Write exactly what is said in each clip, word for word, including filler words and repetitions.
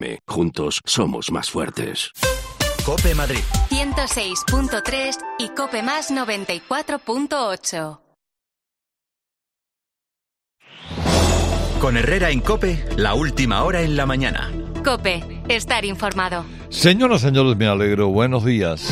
Juntos somos más fuertes. COPE Madrid ciento seis punto tres y COPE Más noventa y cuatro punto ocho. Con Herrera en COPE, la última hora en la mañana. COPE, estar informado. Señoras, señores, me alegro. Buenos días.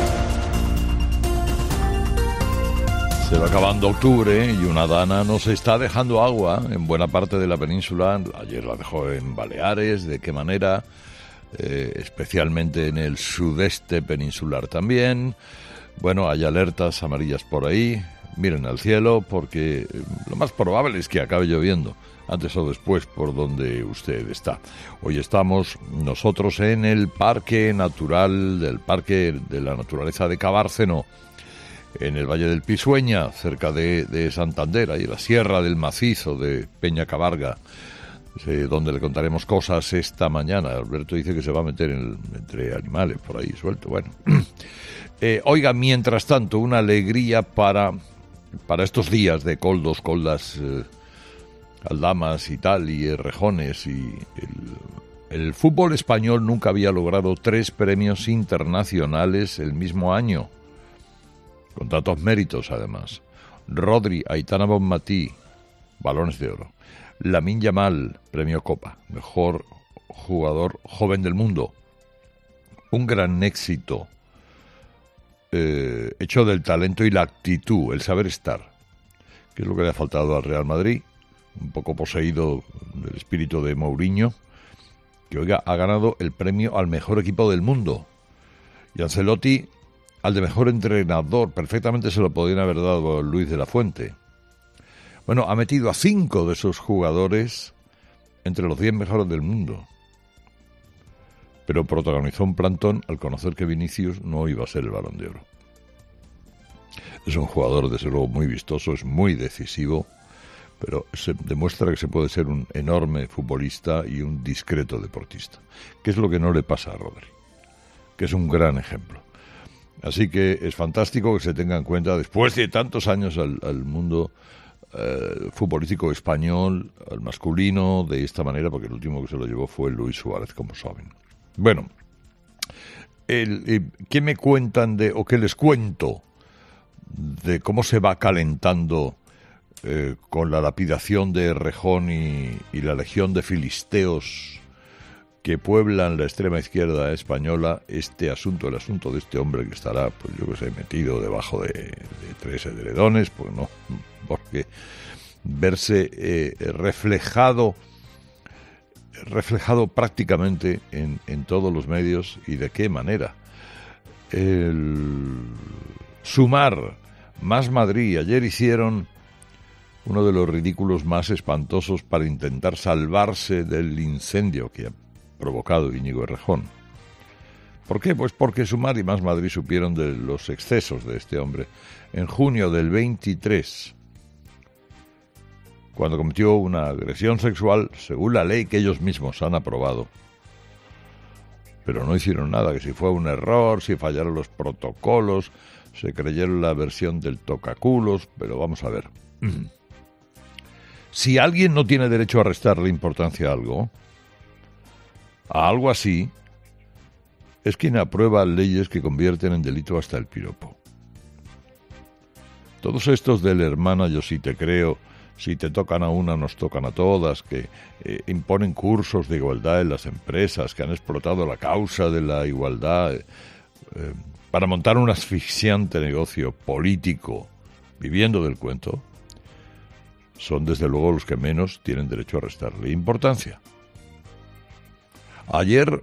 Se va acabando octubre y una dana nos está dejando agua en buena parte de la península. Ayer la dejó en Baleares. ¿De qué manera? Eh, especialmente en el sudeste peninsular también. Bueno, hay alertas amarillas por ahí. Miren al cielo porque lo más probable es que acabe lloviendo antes o después por donde usted está. Hoy estamos nosotros en el Parque Natural del Parque de la Naturaleza de Cabárceno, en el Valle del Pisueña, cerca de, de Santander, ahí en la Sierra del Macizo de Peñacabarga, eh, donde le contaremos cosas esta mañana. Alberto dice que se va a meter en, entre animales por ahí suelto. Bueno, eh, oiga, mientras tanto, una alegría para, para estos días de coldos, coldas, eh, aldamas y tal, y eh, rejones. Y el, el fútbol español nunca había logrado tres premios internacionales el mismo año, con tantos méritos además. Rodri, Aitana Bonmatí, balones de oro. Lamine Yamal, premio Copa, mejor jugador joven del mundo. Un gran éxito eh, hecho del talento y la actitud, el saber estar, que es lo que le ha faltado al Real Madrid, un poco poseído del espíritu de Mourinho, que oiga, ha ganado el premio al mejor equipo del mundo. Y Ancelotti al de mejor entrenador, perfectamente se lo podrían haber dado a Luis de la Fuente. Bueno, ha metido a cinco de esos jugadores entre los diez mejores del mundo. Pero protagonizó un plantón al conocer que Vinicius no iba a ser el Balón de Oro. Es un jugador, desde luego, muy vistoso, es muy decisivo, pero se demuestra que se puede ser un enorme futbolista y un discreto deportista, que es lo que no le pasa a Rodri, que es un gran ejemplo. Así que es fantástico que se tenga en cuenta, después de tantos años, al, al mundo eh, futbolístico español, al masculino, de esta manera, porque el último que se lo llevó fue Luis Suárez, como saben. Bueno, el, el, ¿qué me cuentan de, o qué les cuento de cómo se va calentando eh, con la lapidación de Errejón y, y la legión de filisteos que pueblan la extrema izquierda española este asunto, el asunto de este hombre que estará, pues yo que sé, metido debajo de, de tres edredones, pues no, porque verse eh, reflejado, reflejado prácticamente en, en todos los medios, y de qué manera. El Sumar, Más Madrid, ayer hicieron uno de los ridículos más espantosos para intentar salvarse del incendio que provocado Íñigo Errejón. ¿Por qué? Pues porque Sumar y Más Madrid supieron de los excesos de este hombre en junio del veintitrés, cuando cometió una agresión sexual según la ley que ellos mismos han aprobado. Pero no hicieron nada, que si fue un error, si fallaron los protocolos, se creyeron la versión del tocaculos, pero vamos a ver. Si alguien no tiene derecho a restarle importancia a algo, a algo así, es quien aprueba leyes que convierten en delito hasta el piropo. Todos estos del hermana yo sí te creo, si te tocan a una nos tocan a todas, que eh, imponen cursos de igualdad en las empresas, que han explotado la causa de la igualdad eh, eh, para montar un asfixiante negocio político viviendo del cuento, son desde luego los que menos tienen derecho a restarle importancia. Ayer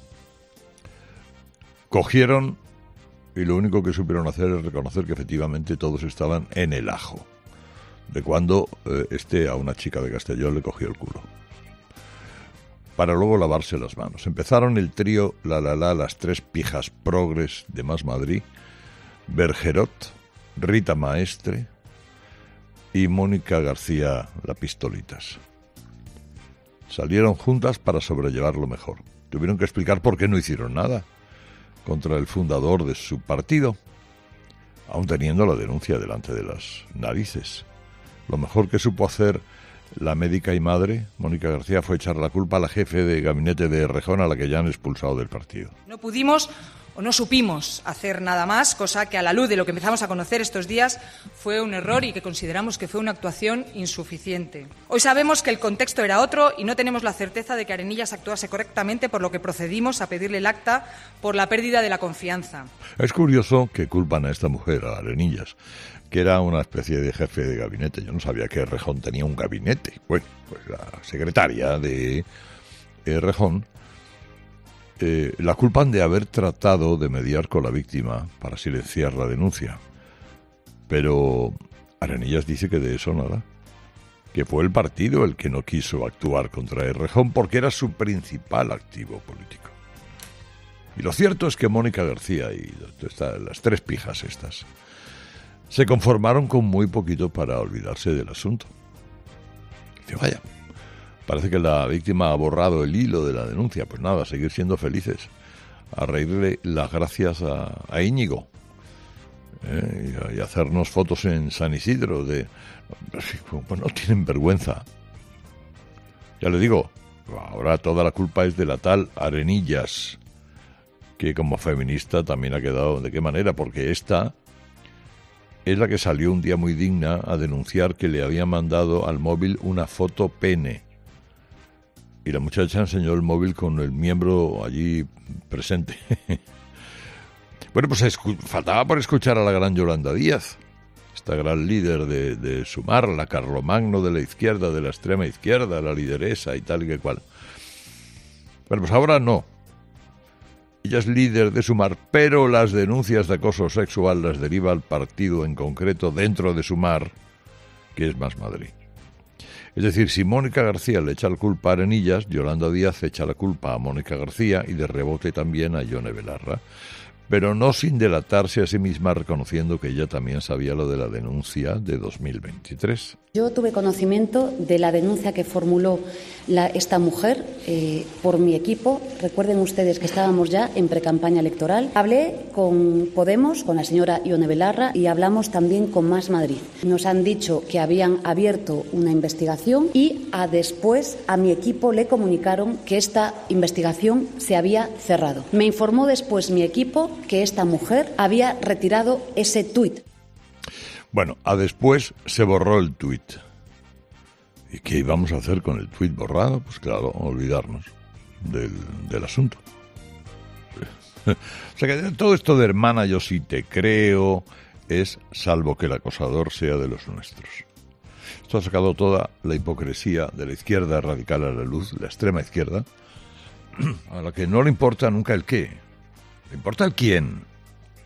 cogieron y lo único que supieron hacer es reconocer que efectivamente todos estaban en el ajo de cuando eh, este a una chica de Castellón le cogió el culo, para luego lavarse las manos. Empezaron el trío La La La, las tres pijas progres de Más Madrid, Bergerot, Rita Maestre y Mónica García La Pistolitas. Salieron juntas para sobrellevarlo mejor. Tuvieron que explicar por qué no hicieron nada contra el fundador de su partido, aun teniendo la denuncia delante de las narices. Lo mejor que supo hacer La médica y madre, Mónica García, fue a echar la culpa a la jefe de gabinete de Errejón, a la que ya han expulsado del partido. No pudimos o no supimos hacer nada más, cosa que a la luz de lo que empezamos a conocer estos días fue un error y que consideramos que fue una actuación insuficiente. Hoy sabemos que el contexto era otro y no tenemos la certeza de que Arenillas actuase correctamente, por lo que procedimos a pedirle el acta por la pérdida de la confianza. Es curioso que culpan a esta mujer, a Arenillas, que era una especie de jefe de gabinete. Yo no sabía que Errejón tenía un gabinete. Bueno, pues la secretaria de Errejón eh, la culpan de haber tratado de mediar con la víctima para silenciar la denuncia. Pero Arenillas dice que de eso nada, que fue el partido el que no quiso actuar contra Errejón porque era su principal activo político. Y lo cierto es que Mónica García y las tres pijas estas se conformaron con muy poquito para olvidarse del asunto. Dice, vaya, parece que la víctima ha borrado el hilo de la denuncia. Pues nada, seguir siendo felices, a reírle las gracias a, a Íñigo, ¿eh? y, a, y hacernos fotos en San Isidro de... Pues no tienen vergüenza. Ya le digo, ahora toda la culpa es de la tal Arenillas, que como feminista también ha quedado... ¿De qué manera? Porque esta es la que salió un día muy digna a denunciar que le había mandado al móvil una foto pene. Y la muchacha enseñó el móvil con el miembro allí presente. Bueno, pues escu- faltaba por escuchar a la gran Yolanda Díaz, esta gran líder de, de Sumar, la Carlomagno de la izquierda, de la extrema izquierda, la lideresa y tal y que cual. Bueno, pues ahora no. Ella es líder de Sumar, pero las denuncias de acoso sexual las deriva al partido en concreto dentro de Sumar, que es Más Madrid. Es decir, si Mónica García le echa la culpa a Arenillas, Yolanda Díaz echa la culpa a Mónica García y de rebote también a Ione Belarra, pero no sin delatarse a sí misma, reconociendo que ella también sabía lo de la denuncia de dos mil veintitrés. Yo tuve conocimiento de la denuncia que formuló la, esta mujer eh, por mi equipo. Recuerden ustedes que estábamos ya en precampaña electoral. Hablé con Podemos, con la señora Ione Belarra, y hablamos también con Más Madrid. Nos han dicho que habían abierto una investigación y a después a mi equipo le comunicaron que esta investigación se había cerrado. Me informó después mi equipo que esta mujer había retirado ese tuit. Bueno, a después se borró el tuit. ¿Y qué íbamos a hacer con el tuit borrado? Pues claro, olvidarnos del, del asunto. O sea que todo esto de hermana yo sí te creo es salvo que el acosador sea de los nuestros. Esto ha sacado toda la hipocresía de la izquierda radical a la luz, la extrema izquierda, a la que no le importa nunca el qué, le importa el quién.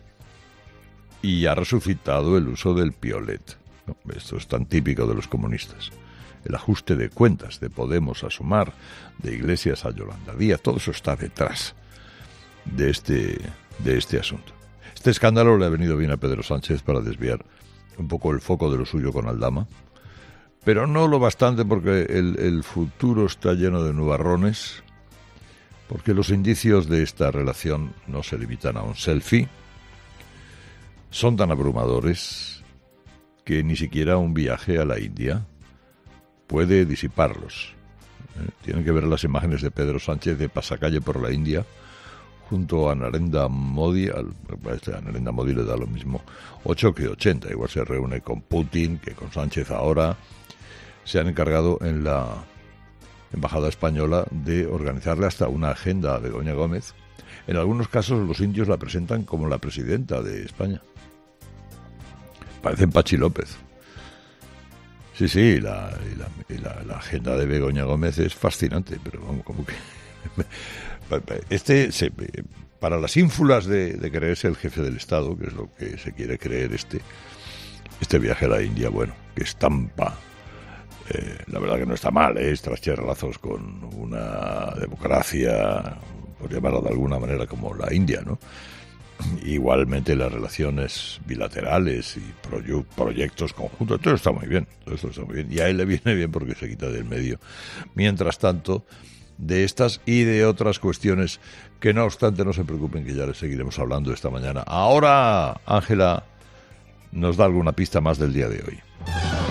Y ha resucitado el uso del piolet. Esto es tan típico de los comunistas. El ajuste de cuentas de Podemos a Sumar, de Iglesias a Yolanda Díaz, todo eso está detrás de este, de este asunto. Este escándalo le ha venido bien a Pedro Sánchez para desviar un poco el foco de lo suyo con Aldama, pero no lo bastante porque el, el futuro está lleno de nubarrones, porque los indicios de esta relación no se limitan a un selfie. Son tan abrumadores que ni siquiera un viaje a la India puede disiparlos. ¿Eh? Tienen que ver las imágenes de Pedro Sánchez de pasacalle por la India junto a Narendra Modi. Al, a Narendra Modi le da lo mismo ocho que ochenta. Igual se reúne con Putin que con Sánchez ahora. Se han encargado en la Embajada Española de organizarle hasta una agenda a Begoña Gómez. En algunos casos los indios la presentan como la presidenta de España. Parecen Pachi López. Sí, sí, la, y la, y la, la agenda de Begoña Gómez es fascinante, pero vamos, como que... Este, se, para las ínfulas de, de creerse el jefe del Estado, que es lo que se quiere creer este, este viaje a la India, bueno, que estampa... Eh, la verdad que no está mal, ¿eh? Estrechar lazos con una democracia, por llamarlo de alguna manera, como la India, ¿no? Igualmente las relaciones bilaterales y proye- proyectos conjuntos, todo está muy bien, todo esto está muy bien. Y a él le viene bien porque se quita del medio. Mientras tanto, de estas y de otras cuestiones que no obstante no se preocupen, que ya les seguiremos hablando esta mañana. Ahora, Ángela nos da alguna pista más del día de hoy.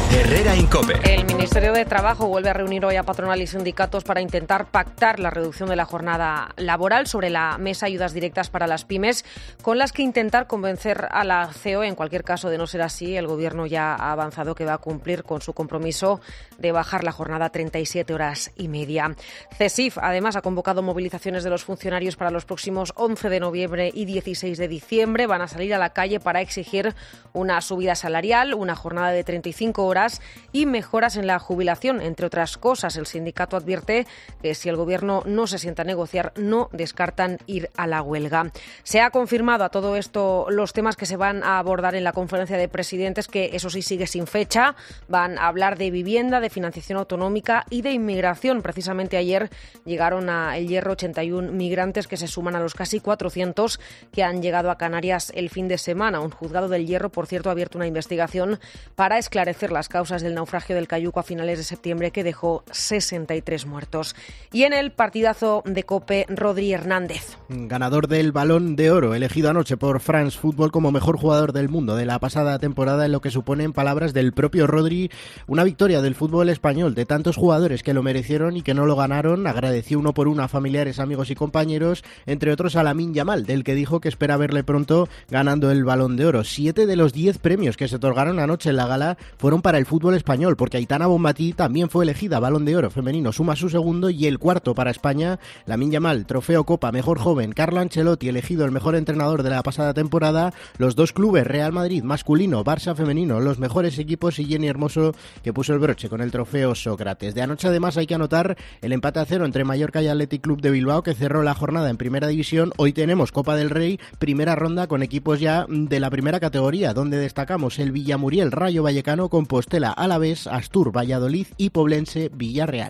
Herrera Incope. El Ministerio de Trabajo vuelve a reunir hoy a patronal y sindicatos para intentar pactar la reducción de la jornada laboral. Sobre la mesa, ayudas directas para las pymes, con las que intentar convencer a la C E O. En cualquier caso, de no ser así, el Gobierno ya ha avanzado que va a cumplir con su compromiso de bajar la jornada a treinta y siete horas y media. CESIF, además, ha convocado movilizaciones de los funcionarios para los próximos once de noviembre y dieciséis de diciembre. Van a salir a la calle para exigir una subida salarial, una jornada de treinta y cinco horas y mejoras en la jubilación, entre otras cosas. El sindicato advierte que si el Gobierno no se sienta a negociar, no descartan ir a la huelga. Se ha confirmado a todo esto los temas que se van a abordar en la conferencia de presidentes, que eso sí sigue sin fecha. Van a hablar de vivienda, de financiación autonómica y de inmigración. Precisamente ayer llegaron a El Hierro ochenta y uno migrantes que se suman a los casi cuatrocientos que han llegado a Canarias el fin de semana. Un juzgado del Hierro, por cierto, ha abierto una investigación para esclarecer las causas del naufragio del Cayuco a finales de septiembre, que dejó sesenta y tres muertos. Y en el partidazo de COPE, Rodri Hernández. Ganador del Balón de Oro, elegido anoche por France Football como mejor jugador del mundo de la pasada temporada, en lo que supone, en palabras del propio Rodri, una victoria del fútbol español. De tantos jugadores que lo merecieron y que no lo ganaron, agradeció uno por uno a familiares, amigos y compañeros, entre otros a Lamine Yamal, del que dijo que espera verle pronto ganando el Balón de Oro. Siete de los diez premios que se otorgaron anoche en la gala fueron para el fútbol español, porque Aitana Bonmatí también fue elegida Balón de Oro femenino, suma su segundo y el cuarto para España. Lamine Yamal, trofeo Copa, mejor joven. Carlo Ancelotti, elegido el mejor entrenador de la pasada temporada. Los dos clubes, Real Madrid masculino, Barça femenino, los mejores equipos, y Jenny Hermoso, que puso el broche con el trofeo Sócrates. De anoche, además, hay que anotar el empate a cero entre Mallorca y Athletic Club de Bilbao, que cerró la jornada en Primera División. Hoy tenemos Copa del Rey, primera ronda, con equipos ya de la primera categoría, donde destacamos el Villamuriel Rayo Vallecano, Compostela Alavés, Astur Valladolid y Poblense Villarreal.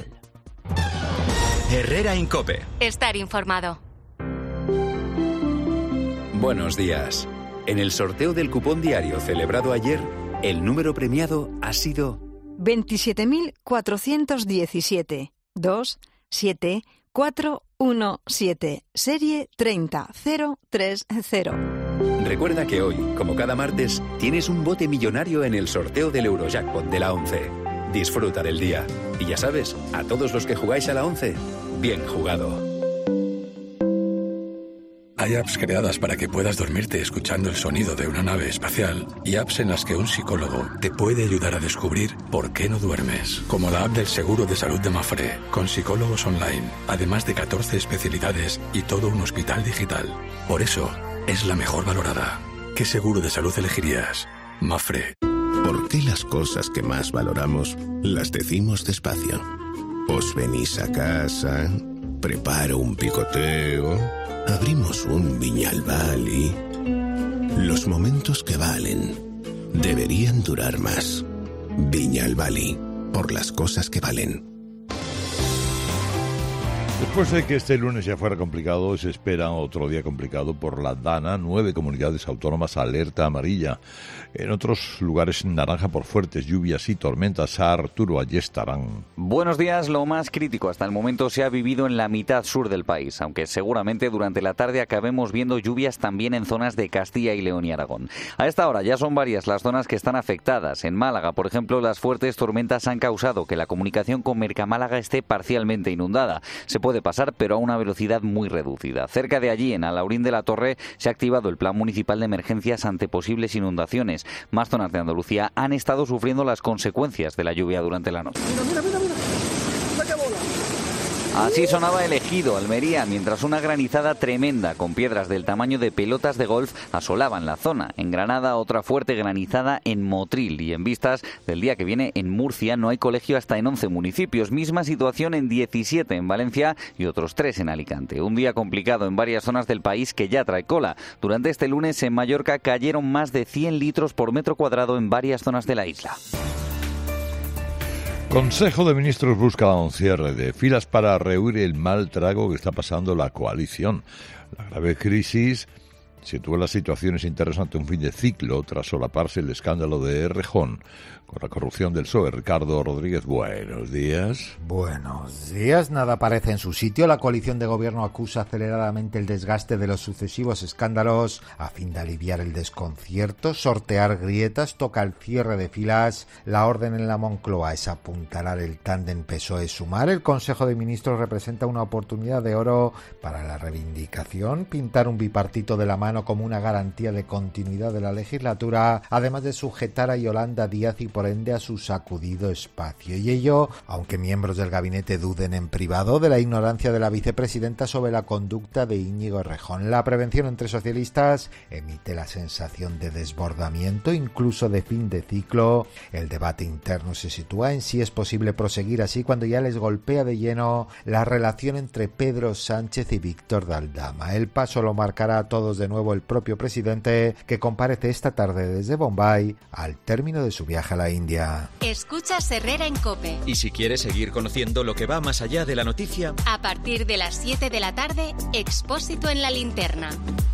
Herrera Incope. Estar informado. Buenos días. En el sorteo del cupón diario celebrado ayer, el número premiado ha sido veintisiete mil cuatrocientos diecisiete, dos siete cuatro uno siete, serie treinta cero tres cero. Recuerda que hoy, como cada martes, tienes un bote millonario en el sorteo del Eurojackpot de la ONCE. Disfruta del día. Y ya sabes, a todos los que jugáis a la ONCE, bien jugado. Hay apps creadas para que puedas dormirte escuchando el sonido de una nave espacial y apps en las que un psicólogo te puede ayudar a descubrir por qué no duermes. Como la app del Seguro de Salud de Mafre, con psicólogos online, además de catorce especialidades y todo un hospital digital. Por eso, es la mejor valorada. ¿Qué seguro de salud elegirías? Mafre. ¿Por qué las cosas que más valoramos las decimos despacio? Os venís a casa, preparo un picoteo, abrimos un Viñalbal y... Los momentos que valen deberían durar más. Viñalbal, por las cosas que valen. Después de que este lunes ya fuera complicado, se espera otro día complicado por la DANA. Nueve comunidades autónomas alerta amarilla. En otros lugares naranja por fuertes lluvias y tormentas. Arturo, allí estarán. Buenos días. Lo más crítico hasta el momento se ha vivido en la mitad sur del país, aunque seguramente durante la tarde acabemos viendo lluvias también en zonas de Castilla y León y Aragón. A esta hora ya son varias las zonas que están afectadas. En Málaga, por ejemplo, las fuertes tormentas han causado que la comunicación con Mercamálaga esté parcialmente inundada. Se puede pasar, pero a una velocidad muy reducida. Cerca de allí, en Alhaurín de la Torre, se ha activado el Plan Municipal de Emergencias ante posibles inundaciones. Más zonas de Andalucía han estado sufriendo las consecuencias de la lluvia durante la noche. Mira, mira, mira, mira. Mira qué bola. Así sonaba el Ejido, Almería, mientras una granizada tremenda con piedras del tamaño de pelotas de golf asolaban la zona. En Granada, otra fuerte granizada en Motril, y en vistas del día que viene en Murcia no hay colegio hasta en once municipios. Misma situación en diecisiete en Valencia y otros tres en Alicante. Un día complicado en varias zonas del país que ya trae cola. Durante este lunes en Mallorca cayeron más de cien litros por metro cuadrado en varias zonas de la isla. Consejo de Ministros busca un cierre de filas para rehuir el mal trago que está pasando la coalición. La grave crisis sitúa las situaciones internas ante un fin de ciclo tras solaparse el escándalo de Errejón con la corrupción del P S O E. Ricardo Rodríguez, buenos días. Buenos días. Nada parece en su sitio. La coalición de gobierno acusa aceleradamente el desgaste de los sucesivos escándalos a fin de aliviar el desconcierto, sortear grietas, toca el cierre de filas. La orden en la Moncloa es apuntalar el tándem P S O E-Sumar. El Consejo de Ministros representa una oportunidad de oro para la reivindicación, pintar un bipartito de la mano como una garantía de continuidad de la legislatura, además de sujetar a Yolanda Díaz y por ende a su sacudido espacio. Y ello, aunque miembros del gabinete duden en privado de la ignorancia de la vicepresidenta sobre la conducta de Íñigo Errejón. La prevención entre socialistas emite la sensación de desbordamiento, incluso de fin de ciclo. El debate interno se sitúa en si es posible proseguir así cuando ya les golpea de lleno la relación entre Pedro Sánchez y Víctor de Aldama. El paso lo marcará a todos de nuevo el propio presidente, que comparece esta tarde desde Bombay al término de su viaje a la India. Escuchas Herrera en COPE. Y si quieres seguir conociendo lo que va más allá de la noticia, a partir de las siete de la tarde, Expósito en la Linterna.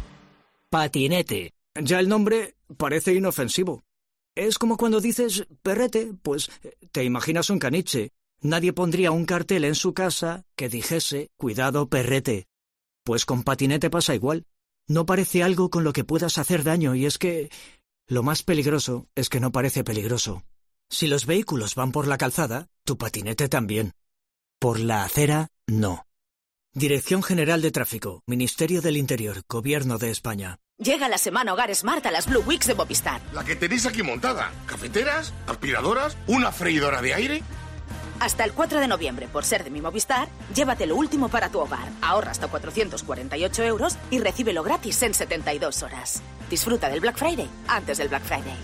Patinete. Ya el nombre parece inofensivo. Es como cuando dices perrete, pues te imaginas un caniche. Nadie pondría un cartel en su casa que dijese cuidado perrete. Pues con patinete pasa igual. No parece algo con lo que puedas hacer daño, y es que lo más peligroso es que no parece peligroso. Si los vehículos van por la calzada, tu patinete también. Por la acera, no. Dirección General de Tráfico, Ministerio del Interior, Gobierno de España. Llega la semana Hogar Smart a las Blue Weeks de Movistar. La que tenéis aquí montada. Cafeteras, aspiradoras, una freidora de aire. Hasta el cuatro de noviembre, por ser de mi Movistar, llévate lo último para tu hogar. Ahorra hasta cuatrocientos cuarenta y ocho euros y recíbelo gratis en setenta y dos horas. Disfruta del Black Friday antes del Black Friday.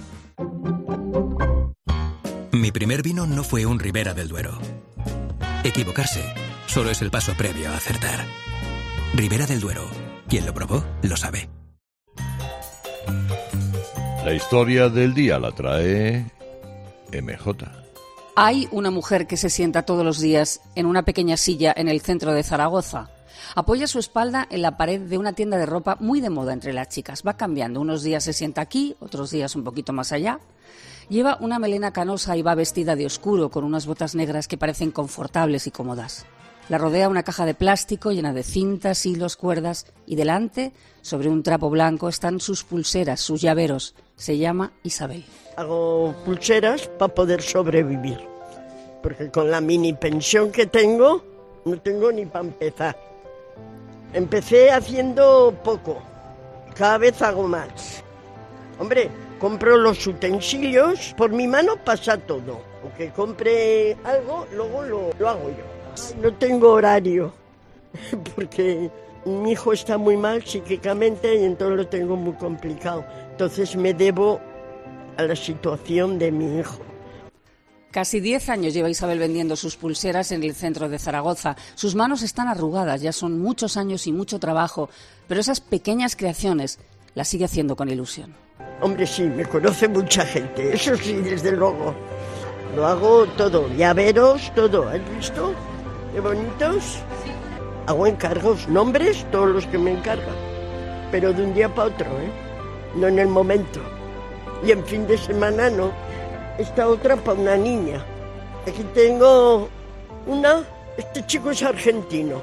Mi primer vino no fue un Ribera del Duero. Equivocarse solo es el paso previo a acertar. Ribera del Duero. Quien lo probó, lo sabe. La historia del día la trae M J. Hay una mujer que se sienta todos los días en una pequeña silla en el centro de Zaragoza. Apoya su espalda en la pared de una tienda de ropa muy de moda entre las chicas. Va cambiando. Unos días se sienta aquí, otros días un poquito más allá. Lleva una melena canosa y va vestida de oscuro con unas botas negras que parecen confortables y cómodas. La rodea una caja de plástico llena de cintas, hilos, cuerdas y delante, sobre un trapo blanco, están sus pulseras, sus llaveros. Se llama Isabel. Hago pulseras para poder sobrevivir, porque con la mini pensión que tengo, no tengo ni para empezar. Empecé haciendo poco, cada vez hago más. Hombre, compro los utensilios, por mi mano pasa todo. Aunque compre algo, luego lo, lo hago yo. No tengo horario, porque mi hijo está muy mal psíquicamente y entonces lo tengo muy complicado. Entonces me debo a la situación de mi hijo. Casi diez años lleva Isabel vendiendo sus pulseras en el centro de Zaragoza. Sus manos están arrugadas, ya son muchos años y mucho trabajo, pero esas pequeñas creaciones las sigue haciendo con ilusión. Hombre, sí, me conoce mucha gente, eso sí, desde luego. Lo hago todo, llaveros, todo, ¿has visto? ¿Qué bonitos? Sí. Hago encargos, nombres, todos los que me encargan, pero de un día para otro, ¿eh? No en el momento. Y en fin de semana no. Esta otra para una niña. Aquí tengo una, este chico es argentino.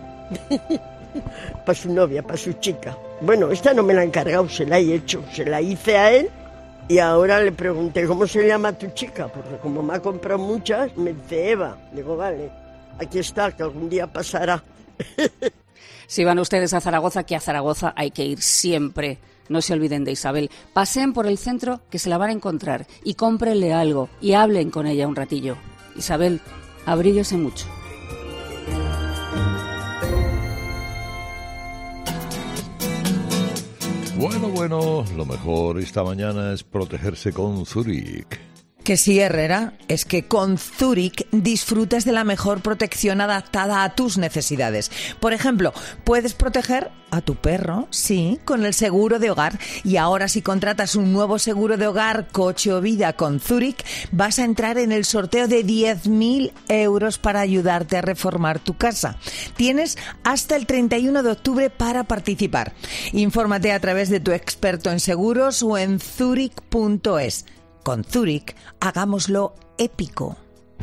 Para su novia, para su chica. Bueno, esta no me la he encargado, se la he hecho, se la hice a él y ahora le pregunté, ¿cómo se llama tu chica? Porque como me ha comprado muchas, me dice Eva. Digo, vale, aquí está, que algún día pasará. Si van ustedes a Zaragoza, que a Zaragoza hay que ir siempre. No se olviden de Isabel. Paseen por el centro, que se la van a encontrar, y cómprenle algo y hablen con ella un ratillo. Isabel, abríguese mucho. Bueno, bueno, lo mejor esta mañana es protegerse con Zurich. Que sí, Herrera, es que con Zurich disfrutas de la mejor protección adaptada a tus necesidades. Por ejemplo, puedes proteger a tu perro, sí, con el seguro de hogar. Y ahora si contratas un nuevo seguro de hogar, coche o vida con Zurich, vas a entrar en el sorteo de diez mil euros para ayudarte a reformar tu casa. Tienes hasta el treinta y uno de octubre para participar. Infórmate a través de tu experto en seguros o en zurich punto es. Con Zurich, hagámoslo épico.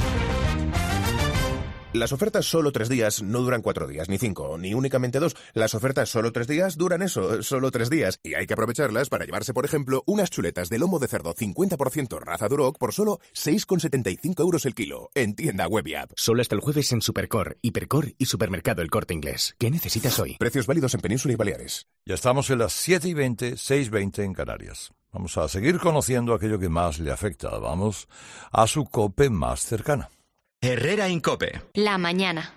Las ofertas solo tres días no duran cuatro días, ni cinco, ni únicamente dos. Las ofertas solo tres días duran eso, solo tres días. Y hay que aprovecharlas para llevarse, por ejemplo, unas chuletas de lomo de cerdo cincuenta por ciento raza Duroc por solo seis con setenta y cinco euros el kilo. En tienda web y app. Solo hasta el jueves en Supercor, Hipercor y Supermercado El Corte Inglés. ¿Qué necesitas hoy? Precios válidos en Península y Baleares. Ya estamos en las siete y veinte, seis y veinte en Canarias. Vamos a seguir conociendo aquello que más le afecta. Vamos a su COPE más cercana. Herrera en COPE. La mañana.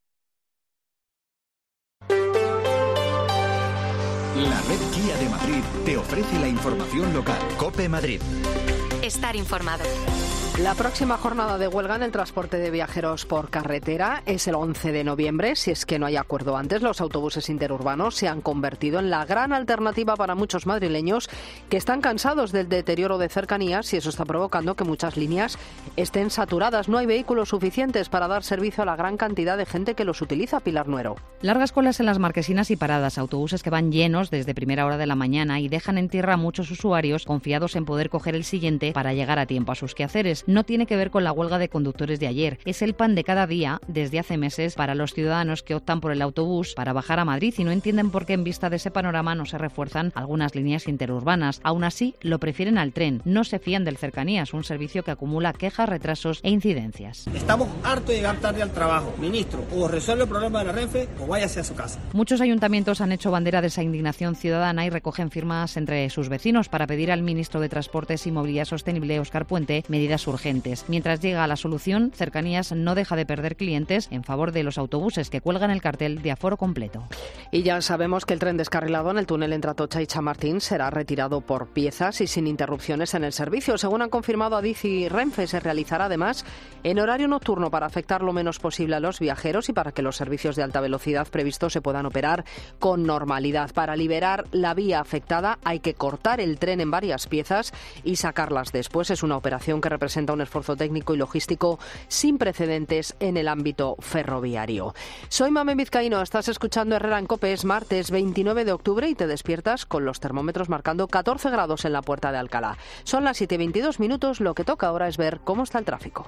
La red Kia de Madrid te ofrece la información local. COPE Madrid. Estar informado. La próxima jornada de huelga en el transporte de viajeros por carretera es el once de noviembre. Si es que no hay acuerdo antes, los autobuses interurbanos se han convertido en la gran alternativa para muchos madrileños que están cansados del deterioro de cercanías y eso está provocando que muchas líneas estén saturadas. No hay vehículos suficientes para dar servicio a la gran cantidad de gente que los utiliza. Pilar Nuero. Largas colas en las marquesinas y paradas, autobuses que van llenos desde primera hora de la mañana y dejan en tierra a muchos usuarios confiados en poder coger el siguiente para llegar a tiempo a sus quehaceres. No tiene que ver con la huelga de conductores de ayer. Es el pan de cada día, desde hace meses, para los ciudadanos que optan por el autobús para bajar a Madrid y no entienden por qué en vista de ese panorama no se refuerzan algunas líneas interurbanas. Aún así, lo prefieren al tren. No se fían del Cercanías, un servicio que acumula quejas, retrasos e incidencias. Estamos hartos de llegar tarde al trabajo. Ministro, o resuelve el problema de la Renfe o váyase a su casa. Muchos ayuntamientos han hecho bandera de esa indignación ciudadana y recogen firmas entre sus vecinos para pedir al ministro de Transportes y Movilidad Sostenible, Óscar Puente, medidas urgentes. Mientras llega a la solución, Cercanías no deja de perder clientes en favor de los autobuses que cuelgan el cartel de aforo completo. Y ya sabemos que el tren descarrilado en el túnel entre Atocha y Chamartín será retirado por piezas y sin interrupciones en el servicio. Según han confirmado Adif y Renfe, se realizará además en horario nocturno para afectar lo menos posible a los viajeros y para que los servicios de alta velocidad previstos se puedan operar con normalidad. Para liberar la vía afectada hay que cortar el tren en varias piezas y sacarlas después. Es una operación que representa un esfuerzo técnico y logístico sin precedentes en el ámbito ferroviario. Soy Mamen Vizcaíno, estás escuchando Herrera en COPE. Es martes veintinueve de octubre y te despiertas con los termómetros marcando catorce grados en la Puerta de Alcalá. Son las siete y veintidós minutos, lo que toca ahora es ver cómo está el tráfico.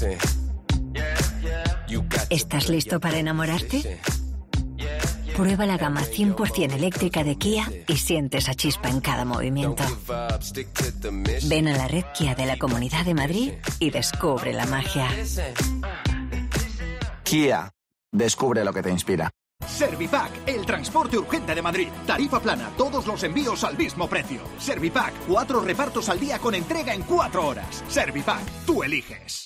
¿Estás listo para enamorarte? Prueba la gama cien por ciento eléctrica de Kia y siente esa chispa en cada movimiento. Ven a la red Kia de la Comunidad de Madrid y descubre la magia. Kia, descubre lo que te inspira. Servipack, el transporte urgente de Madrid. Tarifa plana, todos los envíos al mismo precio. Servipack, cuatro repartos al día con entrega en cuatro horas. Servipack, tú eliges.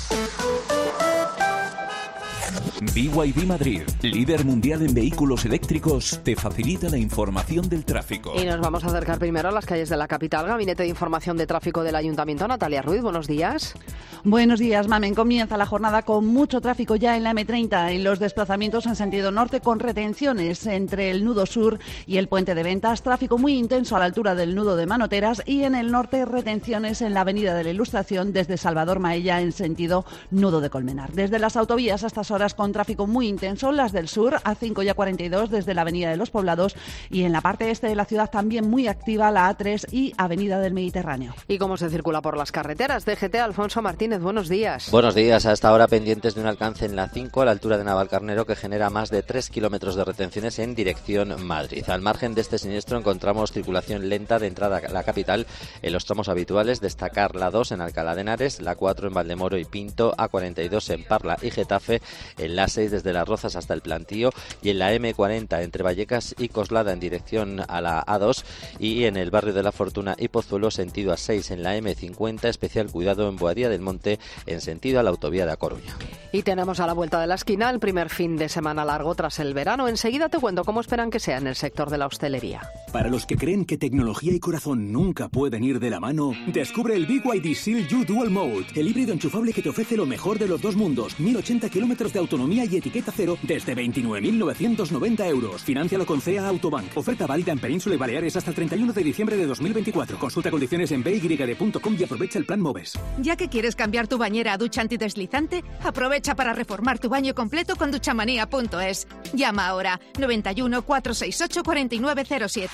B Y D Madrid, líder mundial en vehículos eléctricos, te facilita la información del tráfico. Y nos vamos a acercar primero a las calles de la capital. Gabinete de Información de Tráfico del Ayuntamiento, Natalia Ruiz, buenos días. Buenos días, Mamen. Comienza la jornada con mucho tráfico ya en la eme treinta, en los desplazamientos en sentido norte con retenciones entre el nudo sur y el puente de Ventas, tráfico muy intenso a la altura del nudo de Manoteras y en el norte retenciones en la avenida de la Ilustración desde Salvador Maella en sentido nudo de Colmenar. Desde las autovías a estas horas con tráfico muy intenso, las del sur, A cinco y A cuarenta y dos desde la avenida de los Poblados y en la parte este de la ciudad también muy activa la A tres y avenida del Mediterráneo. ¿Y cómo se circula por las carreteras? D G T, Alfonso Martínez, buenos días. Buenos días, a esta hora pendientes de un alcance en la cinco a la altura de Navalcarnero que genera más de tres kilómetros de retenciones en dirección Madrid. Al margen de este siniestro encontramos circulación lenta de entrada a la capital en los tramos habituales, destacar la dos en Alcalá de Henares, la cuatro en Valdemoro y Pinto, A cuarenta y dos en Parla y Getafe, en la seis desde Las Rozas hasta el Plantío y en la eme cuarenta entre Vallecas y Coslada en dirección a la A dos y en el barrio de La Fortuna y Pozuelo sentido A seis en la eme cincuenta, especial cuidado en Boadía del Monte en sentido a la autovía de A Coruña. Y tenemos a la vuelta de la esquina el primer fin de semana largo tras el verano. Enseguida te cuento cómo esperan que sea en el sector de la hostelería. Para los que creen que tecnología y corazón nunca pueden ir de la mano, descubre el B Y D Seal U Dual Mode, el híbrido enchufable que te ofrece lo mejor de los dos mundos, mil ochenta kilómetros de autonomía y etiqueta cero desde veintinueve mil novecientos noventa euros. Fináncialo con C E A Autobank. Oferta válida en Península y Baleares hasta el treinta y uno de diciembre de dos mil veinticuatro. Consulta condiciones en b y d punto com y aprovecha el plan MOVES. Ya que quieres cambiar tu bañera a ducha antideslizante, aprovecha para reformar tu baño completo con duchamanía punto es. Llama ahora noventa y uno, cuatrocientos sesenta y ocho, cuarenta y nueve cero siete.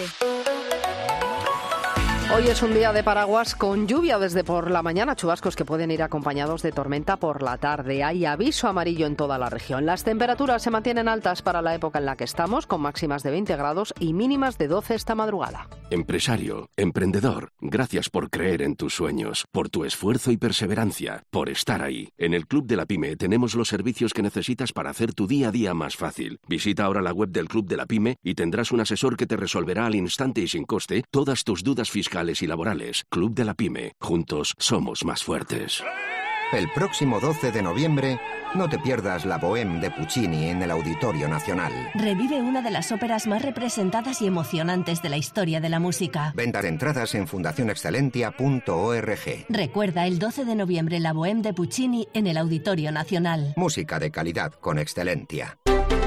Hoy es un día de paraguas con lluvia desde por la mañana, chubascos que pueden ir acompañados de tormenta por la tarde. Hay aviso amarillo en toda la región. Las temperaturas se mantienen altas para la época en la que estamos, con máximas de veinte grados y mínimas de doce esta madrugada. Empresario, emprendedor, gracias por creer en tus sueños, por tu esfuerzo y perseverancia, por estar ahí. En el Club de la Pyme tenemos los servicios que necesitas para hacer tu día a día más fácil. Visita ahora la web del Club de la Pyme y tendrás un asesor que te resolverá al instante y sin coste todas tus dudas fiscales y laborales. Club de la Pyme. Juntos somos más fuertes. El próximo doce de noviembre, no te pierdas la Bohème de Puccini en el Auditorio Nacional. Revive una de las óperas más representadas y emocionantes de la historia de la música. Venta de entradas en fundación excelentia punto org. Recuerda el doce de noviembre la Bohème de Puccini en el Auditorio Nacional. Música de calidad con Excelentia.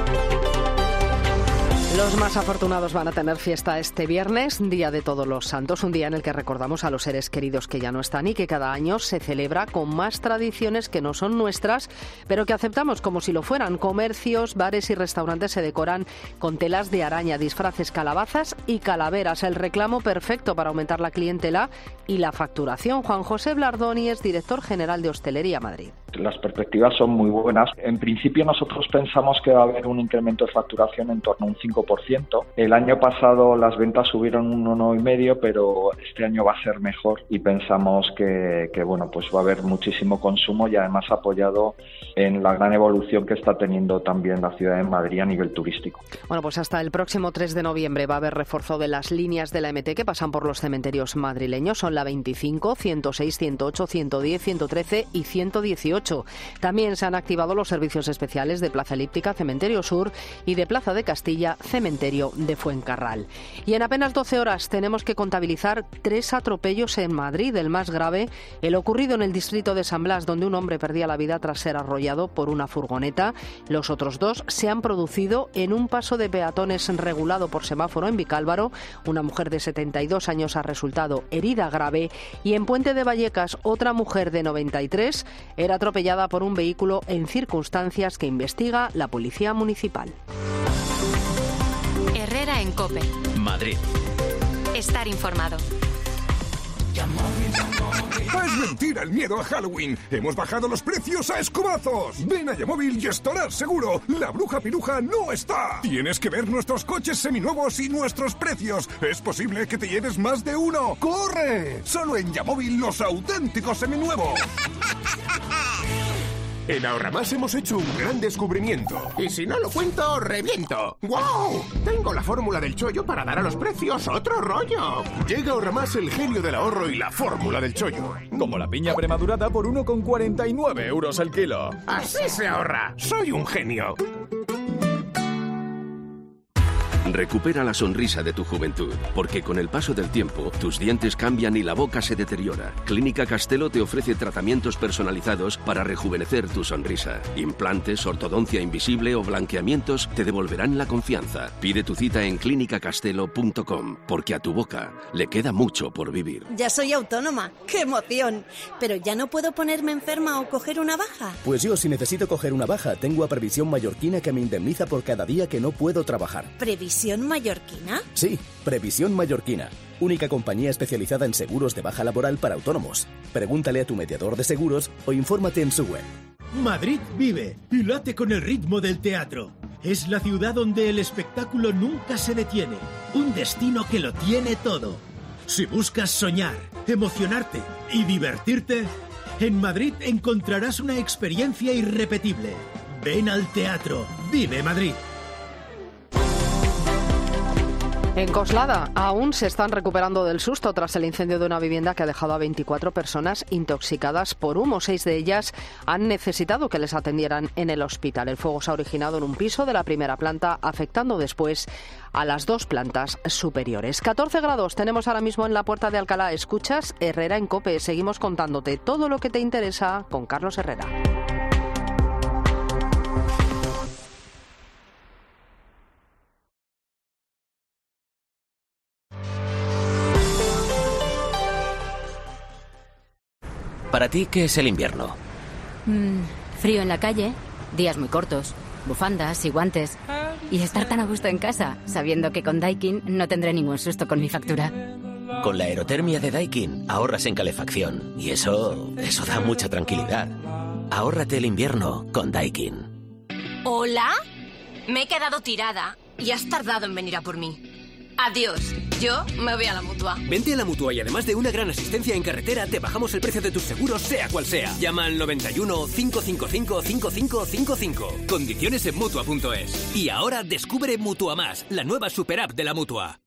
Los más afortunados van a tener fiesta este viernes, Día de Todos los Santos, un día en el que recordamos a los seres queridos que ya no están y que cada año se celebra con más tradiciones que no son nuestras, pero que aceptamos como si lo fueran. Comercios, bares y restaurantes se decoran con telas de araña, disfraces, calabazas y calaveras. El reclamo perfecto para aumentar la clientela y la facturación. Juan José Blardoni es director general de Hostelería Madrid. Las perspectivas son muy buenas. En principio nosotros pensamos que va a haber un incremento de facturación en torno a un cinco por ciento. El año pasado las ventas subieron un uno coma cinco, pero este año va a ser mejor y pensamos que, que bueno, pues va a haber muchísimo consumo y además apoyado en la gran evolución que está teniendo también la ciudad de Madrid a nivel turístico. Bueno, pues hasta el próximo tres de noviembre va a haber refuerzo de las líneas de la M T que pasan por los cementerios madrileños. Son la veinticinco, ciento seis, ciento ocho, ciento diez, ciento trece y ciento dieciocho. También se han activado los servicios especiales de Plaza Elíptica, Cementerio Sur, y de Plaza de Castilla, Cementerio de Fuencarral. Y en apenas doce horas tenemos que contabilizar tres atropellos en Madrid. El más grave, el ocurrido en el distrito de San Blas, donde un hombre perdía la vida tras ser arrollado por una furgoneta. Los otros dos se han producido en un paso de peatones regulado por semáforo en Vicálvaro. Una mujer de setenta y dos años ha resultado herida grave. Y en Puente de Vallecas, otra mujer de noventa y tres era atropellada por un vehículo en circunstancias que investiga la Policía Municipal. Herrera en COPE. Madrid. Estar informado. Es mentira el miedo a Halloween. Hemos bajado los precios a escobazos. Ven a Yamóvil y estarás seguro. La bruja piruja no está. Tienes que ver nuestros coches seminuevos y nuestros precios. Es posible que te lleves más de uno. ¡Corre! Solo en Yamóvil los auténticos seminuevos. En Ahorramás hemos hecho un gran descubrimiento. Y si no lo cuento, reviento. ¡Wow! Tengo la fórmula del chollo para dar a los precios otro rollo. Llega Ahorramás el genio del ahorro y la fórmula del chollo. Como la piña premadurada por uno con cuarenta y nueve euros el kilo. ¡Así se ahorra! ¡Soy un genio! Recupera la sonrisa de tu juventud, porque con el paso del tiempo, tus dientes cambian y la boca se deteriora. Clínica Castelo te ofrece tratamientos personalizados para rejuvenecer tu sonrisa. Implantes, ortodoncia invisible o blanqueamientos te devolverán la confianza. Pide tu cita en clínica castelo punto com, porque a tu boca le queda mucho por vivir. Ya soy autónoma. ¡Qué emoción! Pero ya no puedo ponerme enferma o coger una baja. Pues yo, si necesito coger una baja, tengo a Previsión Mallorquina que me indemniza por cada día que no puedo trabajar. ¿Previsión Mallorquina? Sí, Previsión Mallorquina. Única compañía especializada en seguros de baja laboral para autónomos. Pregúntale a tu mediador de seguros o infórmate en su web. Madrid vive y late con el ritmo del teatro. Es la ciudad donde el espectáculo nunca se detiene. Un destino que lo tiene todo. Si buscas soñar, emocionarte y divertirte, en Madrid encontrarás una experiencia irrepetible. Ven al teatro. Vive Madrid. En Coslada aún se están recuperando del susto tras el incendio de una vivienda que ha dejado a veinticuatro personas intoxicadas por humo. Seis de ellas han necesitado que les atendieran en el hospital. El fuego se ha originado en un piso de la primera planta, afectando después a las dos plantas superiores. catorce grados tenemos ahora mismo en la Puerta de Alcalá. Escuchas Herrera en COPE. Seguimos contándote todo lo que te interesa con Carlos Herrera. ¿Para ti qué es el invierno? Mm, frío en la calle, días muy cortos, bufandas y guantes. Y estar tan a gusto en casa, sabiendo que con Daikin no tendré ningún susto con mi factura. Con la aerotermia de Daikin ahorras en calefacción. Y eso, eso da mucha tranquilidad. Ahórrate el invierno con Daikin. ¿Hola? Me he quedado tirada y has tardado en venir a por mí. Adiós. Yo me voy a la Mutua. Vente a la Mutua y además de una gran asistencia en carretera, te bajamos el precio de tus seguros, sea cual sea. Llama al noventa y uno, cinco cinco cinco, cinco cinco cinco cinco. Condiciones en Mutua punto es. Y ahora descubre Mutua Más, la nueva super app de la Mutua.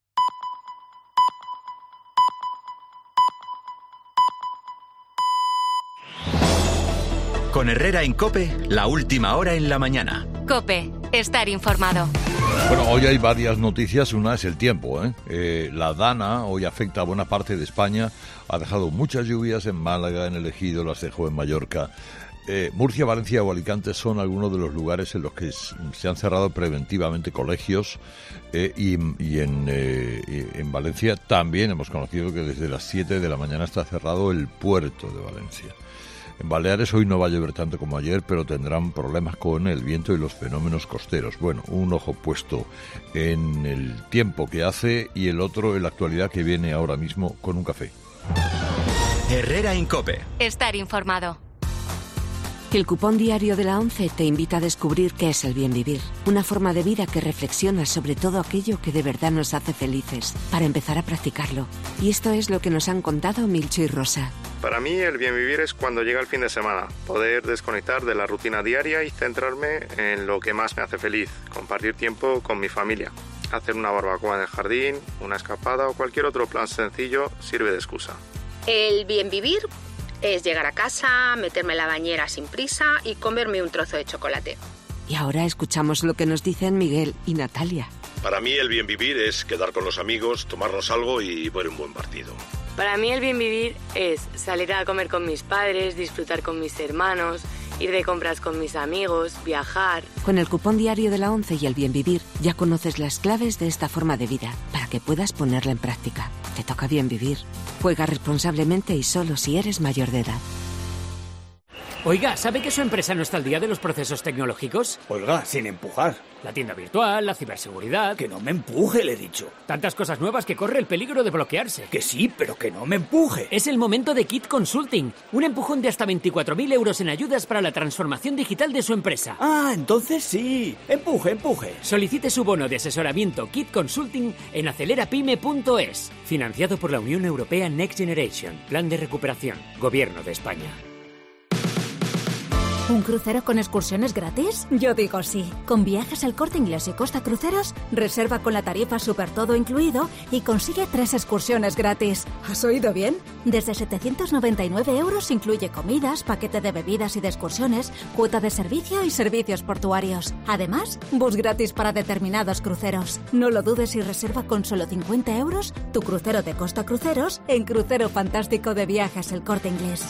Con Herrera en COPE, la última hora en la mañana. COPE, estar informado. Bueno, hoy hay varias noticias. Una es el tiempo, ¿eh? Eh, la Dana hoy afecta a buena parte de España. Ha dejado muchas lluvias en Málaga, en el Ejido, las dejó en Mallorca. Eh, Murcia, Valencia o Alicante son algunos de los lugares en los que se han cerrado preventivamente colegios eh, y, y en, eh, en Valencia también hemos conocido que desde las siete de la mañana está cerrado el puerto de Valencia. En Baleares hoy no va a llover tanto como ayer, pero tendrán problemas con el viento y los fenómenos costeros. Bueno, un ojo puesto en el tiempo que hace y el otro en la actualidad que viene ahora mismo con un café. Herrera en COPE. Estar informado. El cupón diario de la ONCE te invita a descubrir qué es el bien vivir. Una forma de vida que reflexiona sobre todo aquello que de verdad nos hace felices, para empezar a practicarlo. Y esto es lo que nos han contado Milcho y Rosa. Para mí el bien vivir es cuando llega el fin de semana, poder desconectar de la rutina diaria y centrarme en lo que más me hace feliz, compartir tiempo con mi familia. Hacer una barbacoa en el jardín, una escapada o cualquier otro plan sencillo sirve de excusa. El bien vivir es llegar a casa, meterme en la bañera sin prisa y comerme un trozo de chocolate. Y ahora escuchamos lo que nos dicen Miguel y Natalia. Para mí el bien vivir es quedar con los amigos, tomarnos algo y ver un buen partido. Para mí el bien vivir es salir a comer con mis padres, disfrutar con mis hermanos, ir de compras con mis amigos, viajar. Con el cupón diario de la ONCE y el bien vivir ya conoces las claves de esta forma de vida para que puedas ponerla en práctica. Te toca bien vivir. Juega responsablemente y solo si eres mayor de edad. Oiga, ¿sabe que su empresa no está al día de los procesos tecnológicos? Oiga, sin empujar. La tienda virtual, la ciberseguridad... Que no me empuje, le he dicho. Tantas cosas nuevas que corre el peligro de bloquearse. Que sí, pero que no me empuje. Es el momento de Kit Consulting. Un empujón de hasta veinticuatro mil euros en ayudas para la transformación digital de su empresa. Ah, entonces sí. Empuje, empuje. Solicite su bono de asesoramiento Kit Consulting en acelerapyme punto es. Financiado por la Unión Europea Next Generation. Plan de recuperación. Gobierno de España. ¿Un crucero con excursiones gratis? Yo digo sí. Con Viajes El Corte Inglés y Costa Cruceros, reserva con la tarifa Super Todo incluido y consigue tres excursiones gratis. ¿Has oído bien? Desde setecientos noventa y nueve euros incluye comidas, paquete de bebidas y de excursiones, cuota de servicio y servicios portuarios. Además, bus gratis para determinados cruceros. No lo dudes y reserva con solo cincuenta euros tu crucero de Costa Cruceros en Crucero Fantástico de Viajes El Corte Inglés.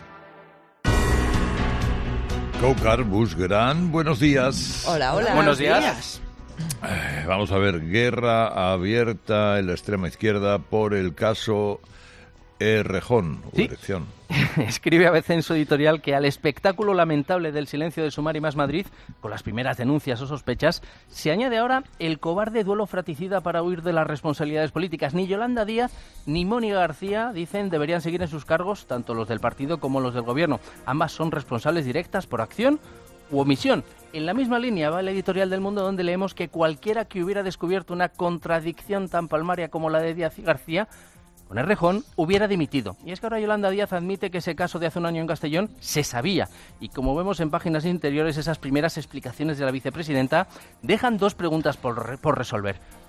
Go-Car Bus Gran, buenos días. Hola, hola. Buenos días. Eh, vamos a ver, guerra abierta en la extrema izquierda por el caso Errejón. ¿Sí? Erección. Escribe a veces en su editorial que al espectáculo lamentable del silencio de Sumar y Más Madrid, con las primeras denuncias o sospechas, se añade ahora el cobarde duelo fratricida para huir de las responsabilidades políticas. Ni Yolanda Díaz ni Mónica García, dicen, deberían seguir en sus cargos, tanto los del partido como los del gobierno. Ambas son responsables directas por acción u omisión. En la misma línea va el editorial del Mundo, donde leemos que cualquiera que hubiera descubierto una contradicción tan palmaria como la de Díaz y García con Errejón hubiera dimitido. Y es que ahora Yolanda Díaz admite que ese caso de hace un año en Castellón se sabía. Y como vemos en páginas interiores, esas primeras explicaciones de la vicepresidenta dejan dos preguntas por, por resolver.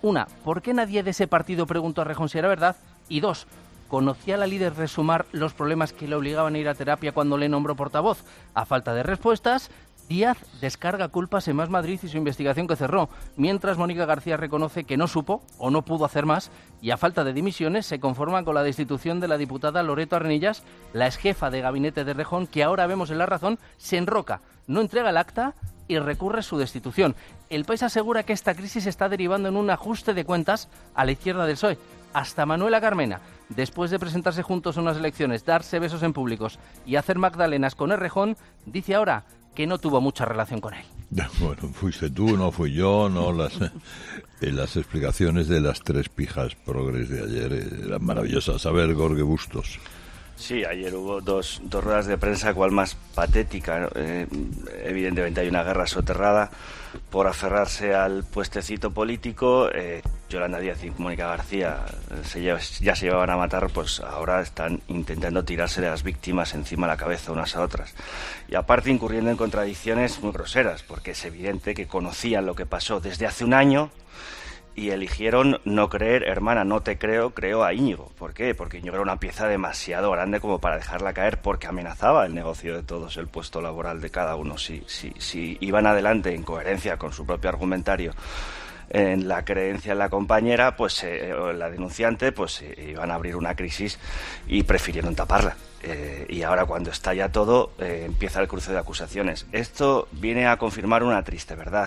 Una, ¿por qué nadie de ese partido preguntó a Rejón si era verdad? Y dos, ¿conocía la líder de Sumar los problemas que le obligaban a ir a terapia cuando le nombró portavoz? A falta de respuestas, Díaz descarga culpas en Más Madrid y su investigación que cerró, mientras Mónica García reconoce que no supo o no pudo hacer más y a falta de dimisiones se conforma con la destitución de la diputada Loreto Arnillas, la exjefa de gabinete de Rejón, que ahora vemos en La Razón, se enroca, no entrega el acta y recurre su destitución. El País asegura que esta crisis está derivando en un ajuste de cuentas a la izquierda del P S O E. Hasta Manuela Carmena, después de presentarse juntos en unas elecciones, darse besos en públicos y hacer magdalenas con Errejón, dice ahora que no tuvo mucha relación con él. Bueno, fuiste tú, no fui yo, no las, eh, las explicaciones de las tres pijas progres de ayer eh, eran maravillosas. A ver, Gorge Bustos. Sí, ayer hubo dos, dos ruedas de prensa, cual más patética, ¿no? Eh, evidentemente hay una guerra soterrada por aferrarse al puestecito político. eh, Yolanda Díaz y Mónica García eh, se lleva, ya se llevaban a matar, pues ahora están intentando tirarse de las víctimas encima de la cabeza unas a otras. Y aparte incurriendo en contradicciones muy groseras, porque es evidente que conocían lo que pasó desde hace un año y eligieron no creer. Hermana, no te creo, creo a Íñigo. ¿Por qué? Porque Íñigo era una pieza demasiado grande como para dejarla caer, porque amenazaba el negocio de todos, el puesto laboral de cada uno. Si, si, si iban adelante en coherencia con su propio argumentario, en la creencia en la compañera, pues eh, o en la denunciante, pues eh, iban a abrir una crisis y prefirieron taparla. Eh, y ahora, cuando estalla todo, eh, empieza el cruce de acusaciones. Esto viene a confirmar una triste verdad,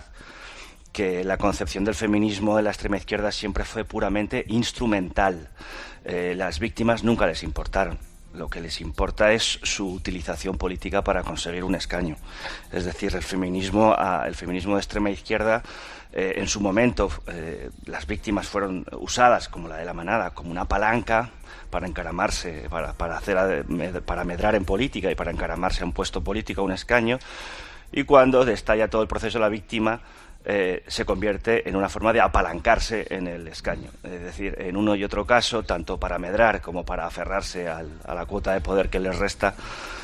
que la concepción del feminismo de la extrema izquierda siempre fue puramente instrumental. Eh, las víctimas nunca les importaron. Lo que les importa es su utilización política para conseguir un escaño. Es decir, el feminismo, el feminismo de extrema izquierda, eh, en su momento, eh, las víctimas fueron usadas, como la de la Manada, como una palanca para encaramarse, para, para, hacer, para medrar en política y para encaramarse a un puesto político, a un escaño. Y cuando destalla todo el proceso, la víctima Eh, se convierte en una forma de apalancarse en el escaño. Es decir, en uno y otro caso, tanto para medrar como para aferrarse al, a la cuota de poder que les resta,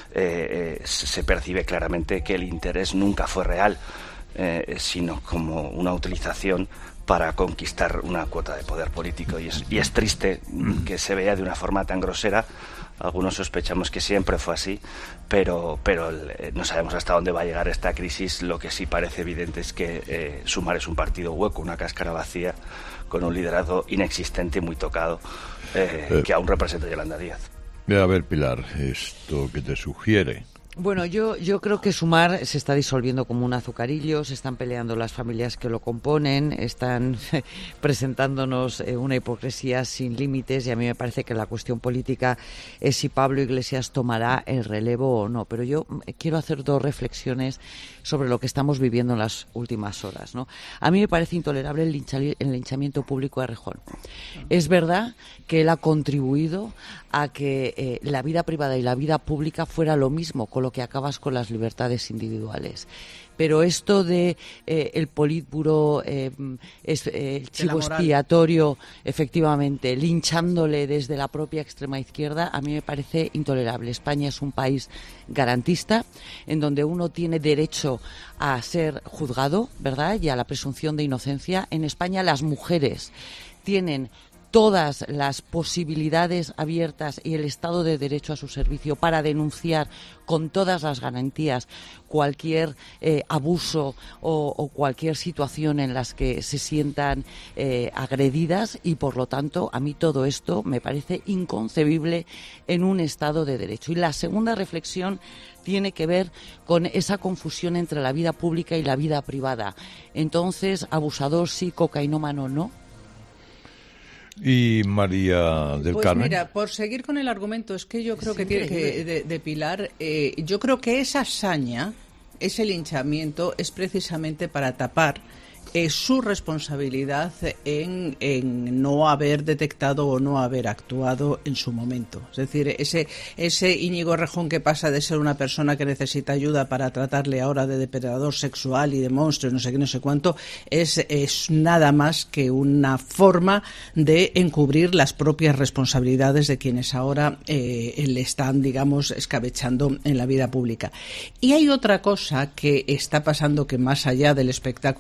eh, eh, se percibe claramente que el interés nunca fue real, eh, sino como una utilización para conquistar una cuota de poder político. Y es, y es triste que se vea de una forma tan grosera. Algunos sospechamos que siempre fue así, pero, pero eh, no sabemos hasta dónde va a llegar esta crisis. Lo que sí parece evidente es que eh, Sumar es un partido hueco, una cáscara vacía, con un liderazgo inexistente y muy tocado, eh, eh, que aún representa Yolanda Díaz. A ver, Pilar, ¿esto qué te sugiere? Bueno, yo, yo creo que Sumar se está disolviendo como un azucarillo, se están peleando las familias que lo componen, están presentándonos eh, una hipocresía sin límites, y a mí me parece que la cuestión política es si Pablo Iglesias tomará el relevo o no. Pero yo quiero hacer dos reflexiones sobre lo que estamos viviendo en las últimas horas, ¿no? A mí me parece intolerable el, lincha, el linchamiento público de Errejón. Es verdad que él ha contribuido a que eh, la vida privada y la vida pública fuera lo mismo, con lo que acabas con las libertades individuales. Pero esto de eh, el Politburo, eh, es, eh, el chivo expiatorio, efectivamente, linchándole desde la propia extrema izquierda, a mí me parece intolerable. España es un país garantista, en donde uno tiene derecho a ser juzgado, ¿verdad?, y a la presunción de inocencia. En España las mujeres tienen todas las posibilidades abiertas y el Estado de Derecho a su servicio para denunciar con todas las garantías cualquier eh, abuso o, o cualquier situación en las que se sientan eh, agredidas, y por lo tanto a mí todo esto me parece inconcebible en un Estado de Derecho. Y la segunda reflexión tiene que ver con esa confusión entre la vida pública y la vida privada. Entonces, abusador sí, cocainómano no. Y María del pues Carmen. Mira, por seguir con el argumento, es que yo creo es que tiene que de, de Pilar, eh, yo creo que esa hazaña, ese linchamiento, es precisamente para tapar eh, su responsabilidad en, en no haber detectado o no haber actuado en su momento. Es decir, ese, ese Íñigo Errejón que pasa de ser una persona que necesita ayuda para tratarle ahora de depredador sexual y de monstruo y no sé qué, no sé cuánto, es, es nada más que una forma de encubrir las propias responsabilidades de quienes ahora eh, le están, digamos, escabechando en la vida pública. Y hay otra cosa que está pasando, que más allá del espectáculo de vuelo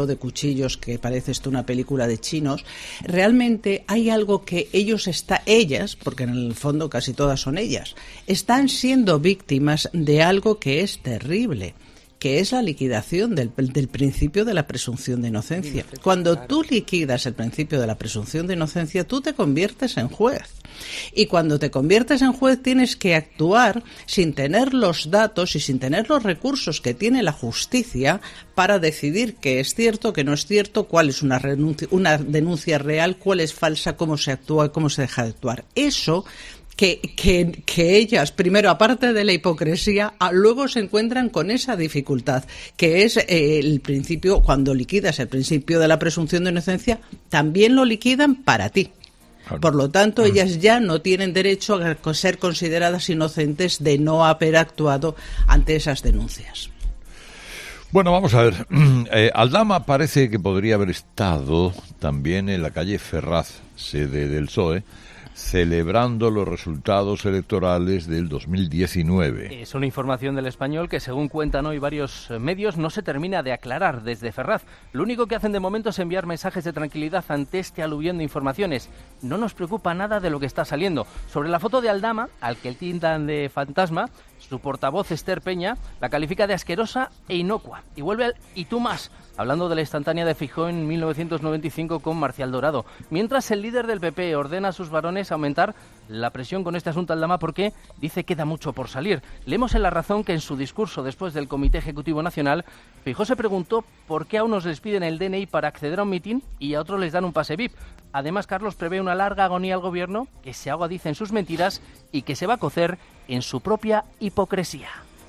habló de cuchillos, que parece esto una película de chinos, realmente hay algo que ellos está, ellas, porque en el fondo casi todas son ellas, están siendo víctimas de algo que es terrible, que es la liquidación del, del principio de la presunción de inocencia. Cuando tú liquidas el principio de la presunción de inocencia, tú te conviertes en juez. Y cuando te conviertes en juez tienes que actuar sin tener los datos y sin tener los recursos que tiene la justicia para decidir qué es cierto, qué no es cierto, cuál es una, renuncia, una denuncia real, cuál es falsa, cómo se actúa y cómo se deja de actuar. Eso Que, que, que ellas, primero, aparte de la hipocresía, a, luego se encuentran con esa dificultad, que es eh, el principio, cuando liquidas el principio de la presunción de inocencia, también lo liquidan para ti. Por lo tanto, ellas ya no tienen derecho a ser consideradas inocentes de no haber actuado ante esas denuncias. Bueno, vamos a ver. Eh, Aldama parece que podría haber estado también en la calle Ferraz, sede del P S O E, celebrando los resultados electorales del dos mil diecinueve. Es una información del Español que, según cuentan hoy varios medios, no se termina de aclarar desde Ferraz. Lo único que hacen de momento es enviar mensajes de tranquilidad ante este aluvión de informaciones. No nos preocupa nada de lo que está saliendo. Sobre la foto de Aldama, al que tildan de fantasma, su portavoz Esther Peña la califica de asquerosa e inocua. Y vuelve al "y tú más", hablando de la instantánea de Feijóo en mil novecientos noventa y cinco con Marcial Dorado. Mientras el líder del P P ordena a sus varones aumentar la presión con este asunto Aldama porque dice que queda mucho por salir. Leemos en La Razón que en su discurso después del Comité Ejecutivo Nacional, Feijóo se preguntó por qué a unos les piden el D N I para acceder a un mitin y a otros les dan un pase V I P. Además, Carlos prevé una larga agonía al gobierno que se agudizan en sus mentiras y que se va a cocer en su propia hipocresía.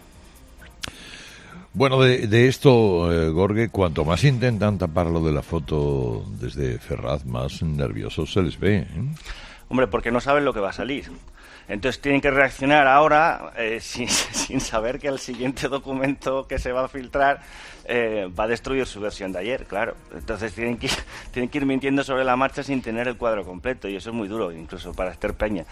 Bueno, de, de esto, eh, Gorge, cuanto más intentan tapar lo de la foto desde Ferraz, más nerviosos se les ve, ¿eh? Hombre, porque no saben lo que va a salir. Entonces tienen que reaccionar ahora eh, sin, sin saber que el siguiente documento que se va a filtrar eh, va a destruir su versión de ayer, claro. Entonces tienen que, tienen que ir mintiendo sobre la marcha sin tener el cuadro completo, y eso es muy duro, incluso para Esther Peña.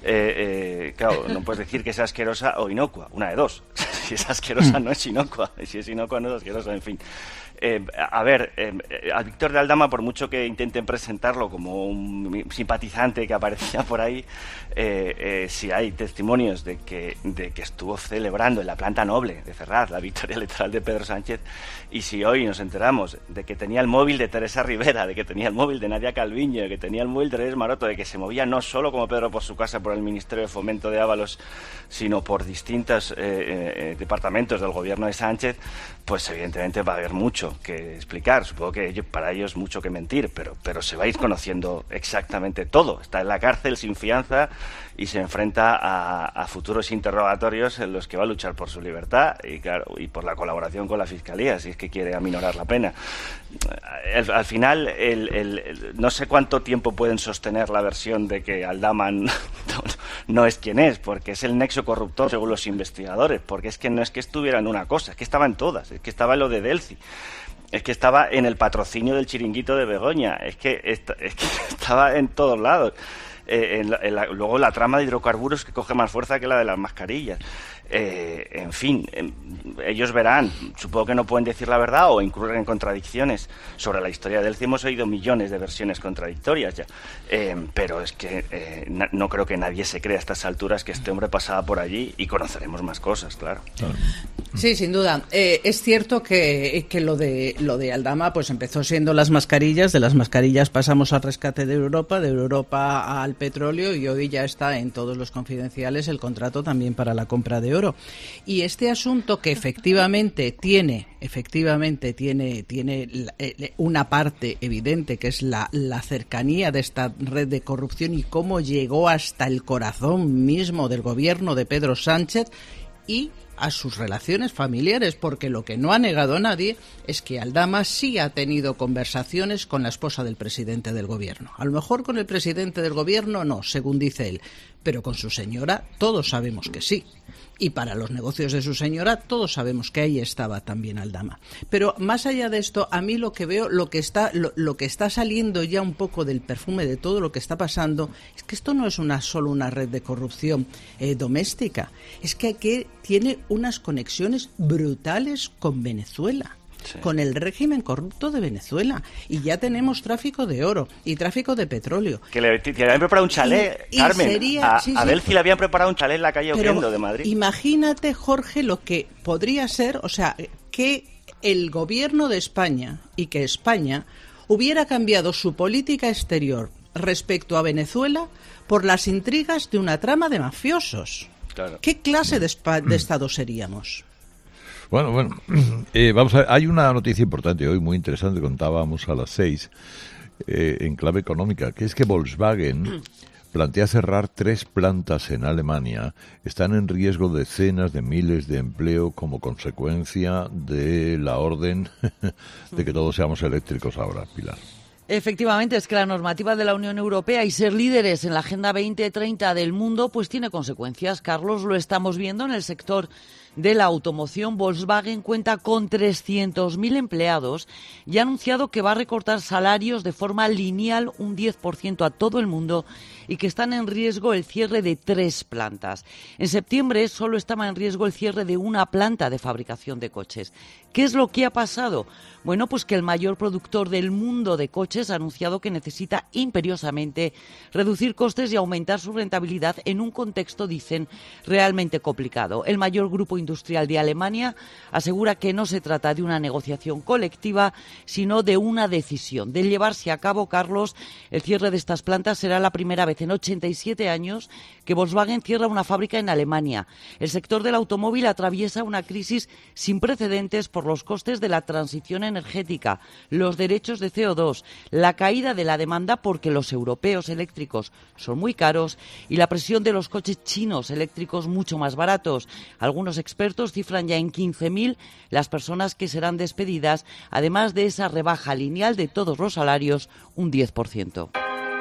Eh, eh, claro, no puedes decir que es asquerosa o inocua, una de dos. Si es asquerosa no es inocua, y si es inocua no es asquerosa, en fin. Eh, a ver, eh, a Víctor de Aldama, por mucho que intenten presentarlo como un simpatizante que aparecía por ahí, eh, eh, si hay testimonios de que, de que estuvo celebrando en la planta noble de Ferraz la victoria electoral de Pedro Sánchez, y si hoy nos enteramos de que tenía el móvil de Teresa Rivera, de que tenía el móvil de Nadia Calviño, de que tenía el móvil de Reyes Maroto, de que se movía no solo como Pedro por su casa por el Ministerio de Fomento de Ábalos, sino por distintos eh, eh, departamentos del gobierno de Sánchez, pues evidentemente va a haber mucho que explicar. Supongo que ellos, para ellos mucho que mentir, pero, pero se va a ir conociendo exactamente todo. Está en la cárcel sin fianza y se enfrenta a, a futuros interrogatorios en los que va a luchar por su libertad y, claro, y por la colaboración con la Fiscalía, si es que quiere aminorar la pena. Al, al final, el, el, el, no sé cuánto tiempo pueden sostener la versión de que Aldama no, no es quien es, porque es el nexo corruptor según los investigadores, porque es que no es que estuviera en una cosa, es que estaba en todas, es que estaba en lo de Delci, es que estaba en el patrocinio del chiringuito de Begoña, es que, esta, es que estaba en todos lados. Eh, en la, en la, luego la trama de hidrocarburos que coge más fuerza que la de las mascarillas. Eh, en fin, eh, ellos verán, supongo que no pueden decir la verdad o incurren en contradicciones. Sobre la historia del C I E hemos oído millones de versiones contradictorias ya, eh, pero es que eh, na, no creo que nadie se crea a estas alturas que este hombre pasaba por allí, y conoceremos más cosas, claro. Sí, sin duda. Eh, es cierto que, que lo de lo de Aldama pues empezó siendo las mascarillas, de las mascarillas pasamos al rescate de Europa, de Europa al petróleo, y hoy ya está en todos los confidenciales el contrato también para la compra de oro. Y este asunto que efectivamente tiene, efectivamente tiene, tiene una parte evidente, que es la, la cercanía de esta red de corrupción y cómo llegó hasta el corazón mismo del gobierno de Pedro Sánchez y a sus relaciones familiares, porque lo que no ha negado nadie es que Aldama sí ha tenido conversaciones con la esposa del presidente del gobierno. A lo mejor con el presidente del gobierno no, según dice él, pero con su señora todos sabemos que sí. Y para los negocios de su señora todos sabemos que ahí estaba también Aldama. Pero más allá de esto, a mí lo que veo, lo que está, lo, lo que está saliendo ya un poco del perfume de todo lo que está pasando, es que esto no es una solo una red de corrupción eh, doméstica, es que aquí tiene unas conexiones brutales con Venezuela. sí. con el régimen corrupto de Venezuela. Y ya tenemos tráfico de oro y tráfico de petróleo. Que le, que le habían preparado un chalet, y, Carmen. Y sería, a, sí, a sí, Delci le habían preparado un chalet en la calle Oquendo de Madrid. Imagínate, Jorge, lo que podría ser, o sea, que el gobierno de España y que España hubiera cambiado su política exterior respecto a Venezuela por las intrigas de una trama de mafiosos. Claro. ¿Qué clase de, spa- de Estado seríamos? Bueno, bueno, eh, vamos a ver, hay una noticia importante hoy, muy interesante, contábamos a las seis, eh, en clave económica, que es que Volkswagen plantea cerrar tres plantas en Alemania. Están en riesgo decenas de miles de empleo como consecuencia de la orden de que todos seamos eléctricos ahora, Pilar. Efectivamente, es que la normativa de la Unión Europea y ser líderes en la Agenda veinte treinta del mundo pues tiene consecuencias. Carlos, lo estamos viendo en el sector de la automoción. Volkswagen cuenta con trescientos mil empleados y ha anunciado que va a recortar salarios de forma lineal un diez por ciento a todo el mundo y que están en riesgo el cierre de tres plantas. En septiembre solo estaba en riesgo el cierre de una planta de fabricación de coches. ¿Qué es lo que ha pasado? Bueno, pues que el mayor productor del mundo de coches ha anunciado que necesita imperiosamente reducir costes y aumentar su rentabilidad en un contexto, dicen, realmente complicado. El mayor grupo industrial de Alemania asegura que no se trata de una negociación colectiva, sino de una decisión. De llevarse a cabo, Carlos, el cierre de estas plantas será la primera vez en ochenta y siete años que Volkswagen cierra una fábrica en Alemania. El sector del automóvil atraviesa una crisis sin precedentes por los costes de la transición energética, los derechos de C O dos, la caída de la demanda porque los europeos eléctricos son muy caros y la presión de los coches chinos eléctricos mucho más baratos. Algunos expertos cifran ya en quince mil las personas que serán despedidas, además de esa rebaja lineal de todos los salarios, un diez por ciento.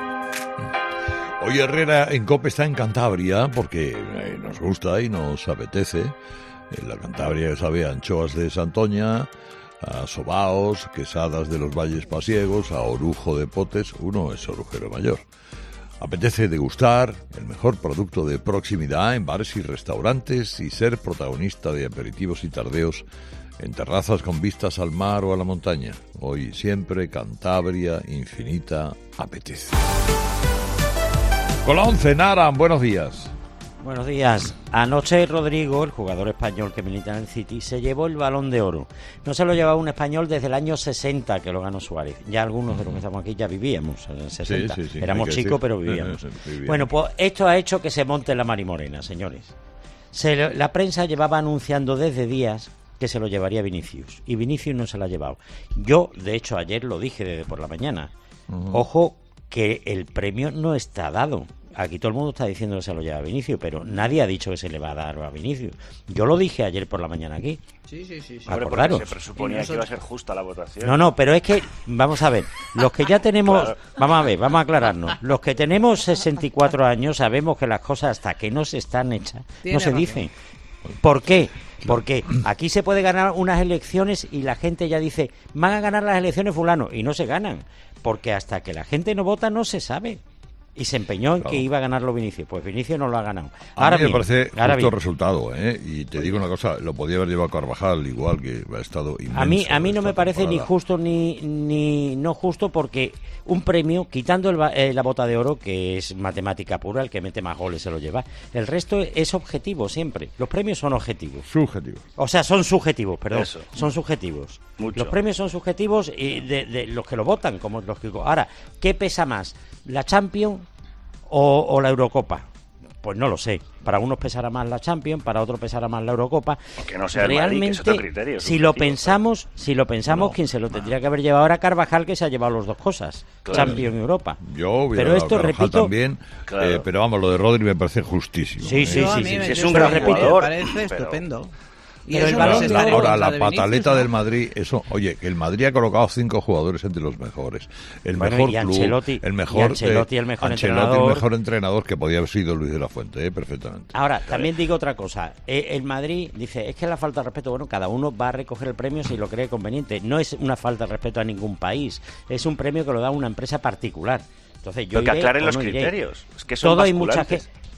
Hoy Herrera en COPE está en Cantabria porque eh, nos gusta y nos apetece. En la Cantabria, sabe, anchoas de Santoña, a sobaos, quesadas de los valles pasiegos, a orujo de potes. Uno es orujero mayor. Apetece degustar el mejor producto de proximidad en bares y restaurantes y ser protagonista de aperitivos y tardeos en terrazas con vistas al mar o a la montaña. Hoy siempre Cantabria infinita apetece. Con la once, Naran, buenos días. Buenos días. Anoche Rodrigo, el jugador español que milita en el City, se llevó el Balón de Oro. No se lo llevaba un español desde el año sesenta, que lo ganó Suárez. Ya algunos de los que estamos aquí ya vivíamos en el sesenta. Sí, sí, sí, éramos chicos, pero vivíamos. Bueno, pues esto ha hecho que se monte la marimorena, señores. Se, la prensa llevaba anunciando desde días que se lo llevaría Vinicius. Y Vinicius no se lo ha llevado. Yo, de hecho, ayer lo dije desde por la mañana. Uh-huh. Ojo, que el premio no está dado. Aquí todo el mundo está diciendo que se lo lleva a Vinicius, pero nadie ha dicho que se le va a dar a Vinicius. Yo lo dije ayer por la mañana aquí. Sí, sí, sí. sí. Acordaros. Se presuponía nosotros... que iba a ser justa la votación. No, no, pero es que, vamos a ver, los que ya tenemos, claro. vamos a ver, vamos a aclararnos. Los que tenemos sesenta y cuatro años sabemos que las cosas hasta que no se están hechas, no se dicen. ¿Por qué? Porque aquí se puede ganar unas elecciones y la gente ya dice, van a ganar las elecciones fulano, y no se ganan. Porque hasta que la gente no vota no se sabe. Y se empeñó en claro. que iba a ganarlo Vinicius. Pues Vinicius no lo ha ganado. Ahora a mí me bien, parece justo el resultado, ¿eh? Y te digo una cosa, lo podía haber llevado Carvajal, igual que ha estado inmenso. A mí, a mí no me parece temporada. ni justo ni, ni no justo, porque un premio, quitando el, eh, la bota de oro, que es matemática pura, el que mete más goles se lo lleva, el resto es objetivo siempre. Los premios son objetivos. Subjetivos. O sea, son subjetivos, perdón. Eso. Son subjetivos. Mucho. Los premios son subjetivos y de, de los que lo votan, como es lógico. Ahora, ¿qué pesa más? ¿La Champions o, o la Eurocopa? Pues no lo sé. Para unos pesará más la Champions, para otros pesará más la Eurocopa. Aunque no sea el Realmente, Madrid, que es otro criterio, si lo pensamos, claro. si lo pensamos, no, quien se lo tendría no. que haber llevado era Carvajal, que se ha llevado las dos cosas, claro. Champions y Europa. Yo hubiera pero esto Carvajal repito, también, claro. eh, pero vamos, lo de Rodri me parece justísimo. Sí, ¿eh? sí, no, sí, sí, sí, sí, sí. Es un gran jugador. Me parece pero... estupendo. Y pero el balón de oro, ahora la pataleta del Madrid, eso, oye, que el Madrid ha colocado cinco jugadores entre los mejores. El bueno, mejor y Ancelotti, club, el mejor, y Ancelotti, el mejor Ancelotti, entrenador. el mejor entrenador que podía haber sido Luis de la Fuente, eh, perfectamente. Ahora, también digo otra cosa. Eh, el Madrid dice, es que la falta de respeto, bueno, cada uno va a recoger el premio si lo cree conveniente. No es una falta de respeto a ningún país, es un premio que lo da una empresa particular. Entonces yo Pero que iré, aclaren o los no criterios. Es que son todo hay mucha gente.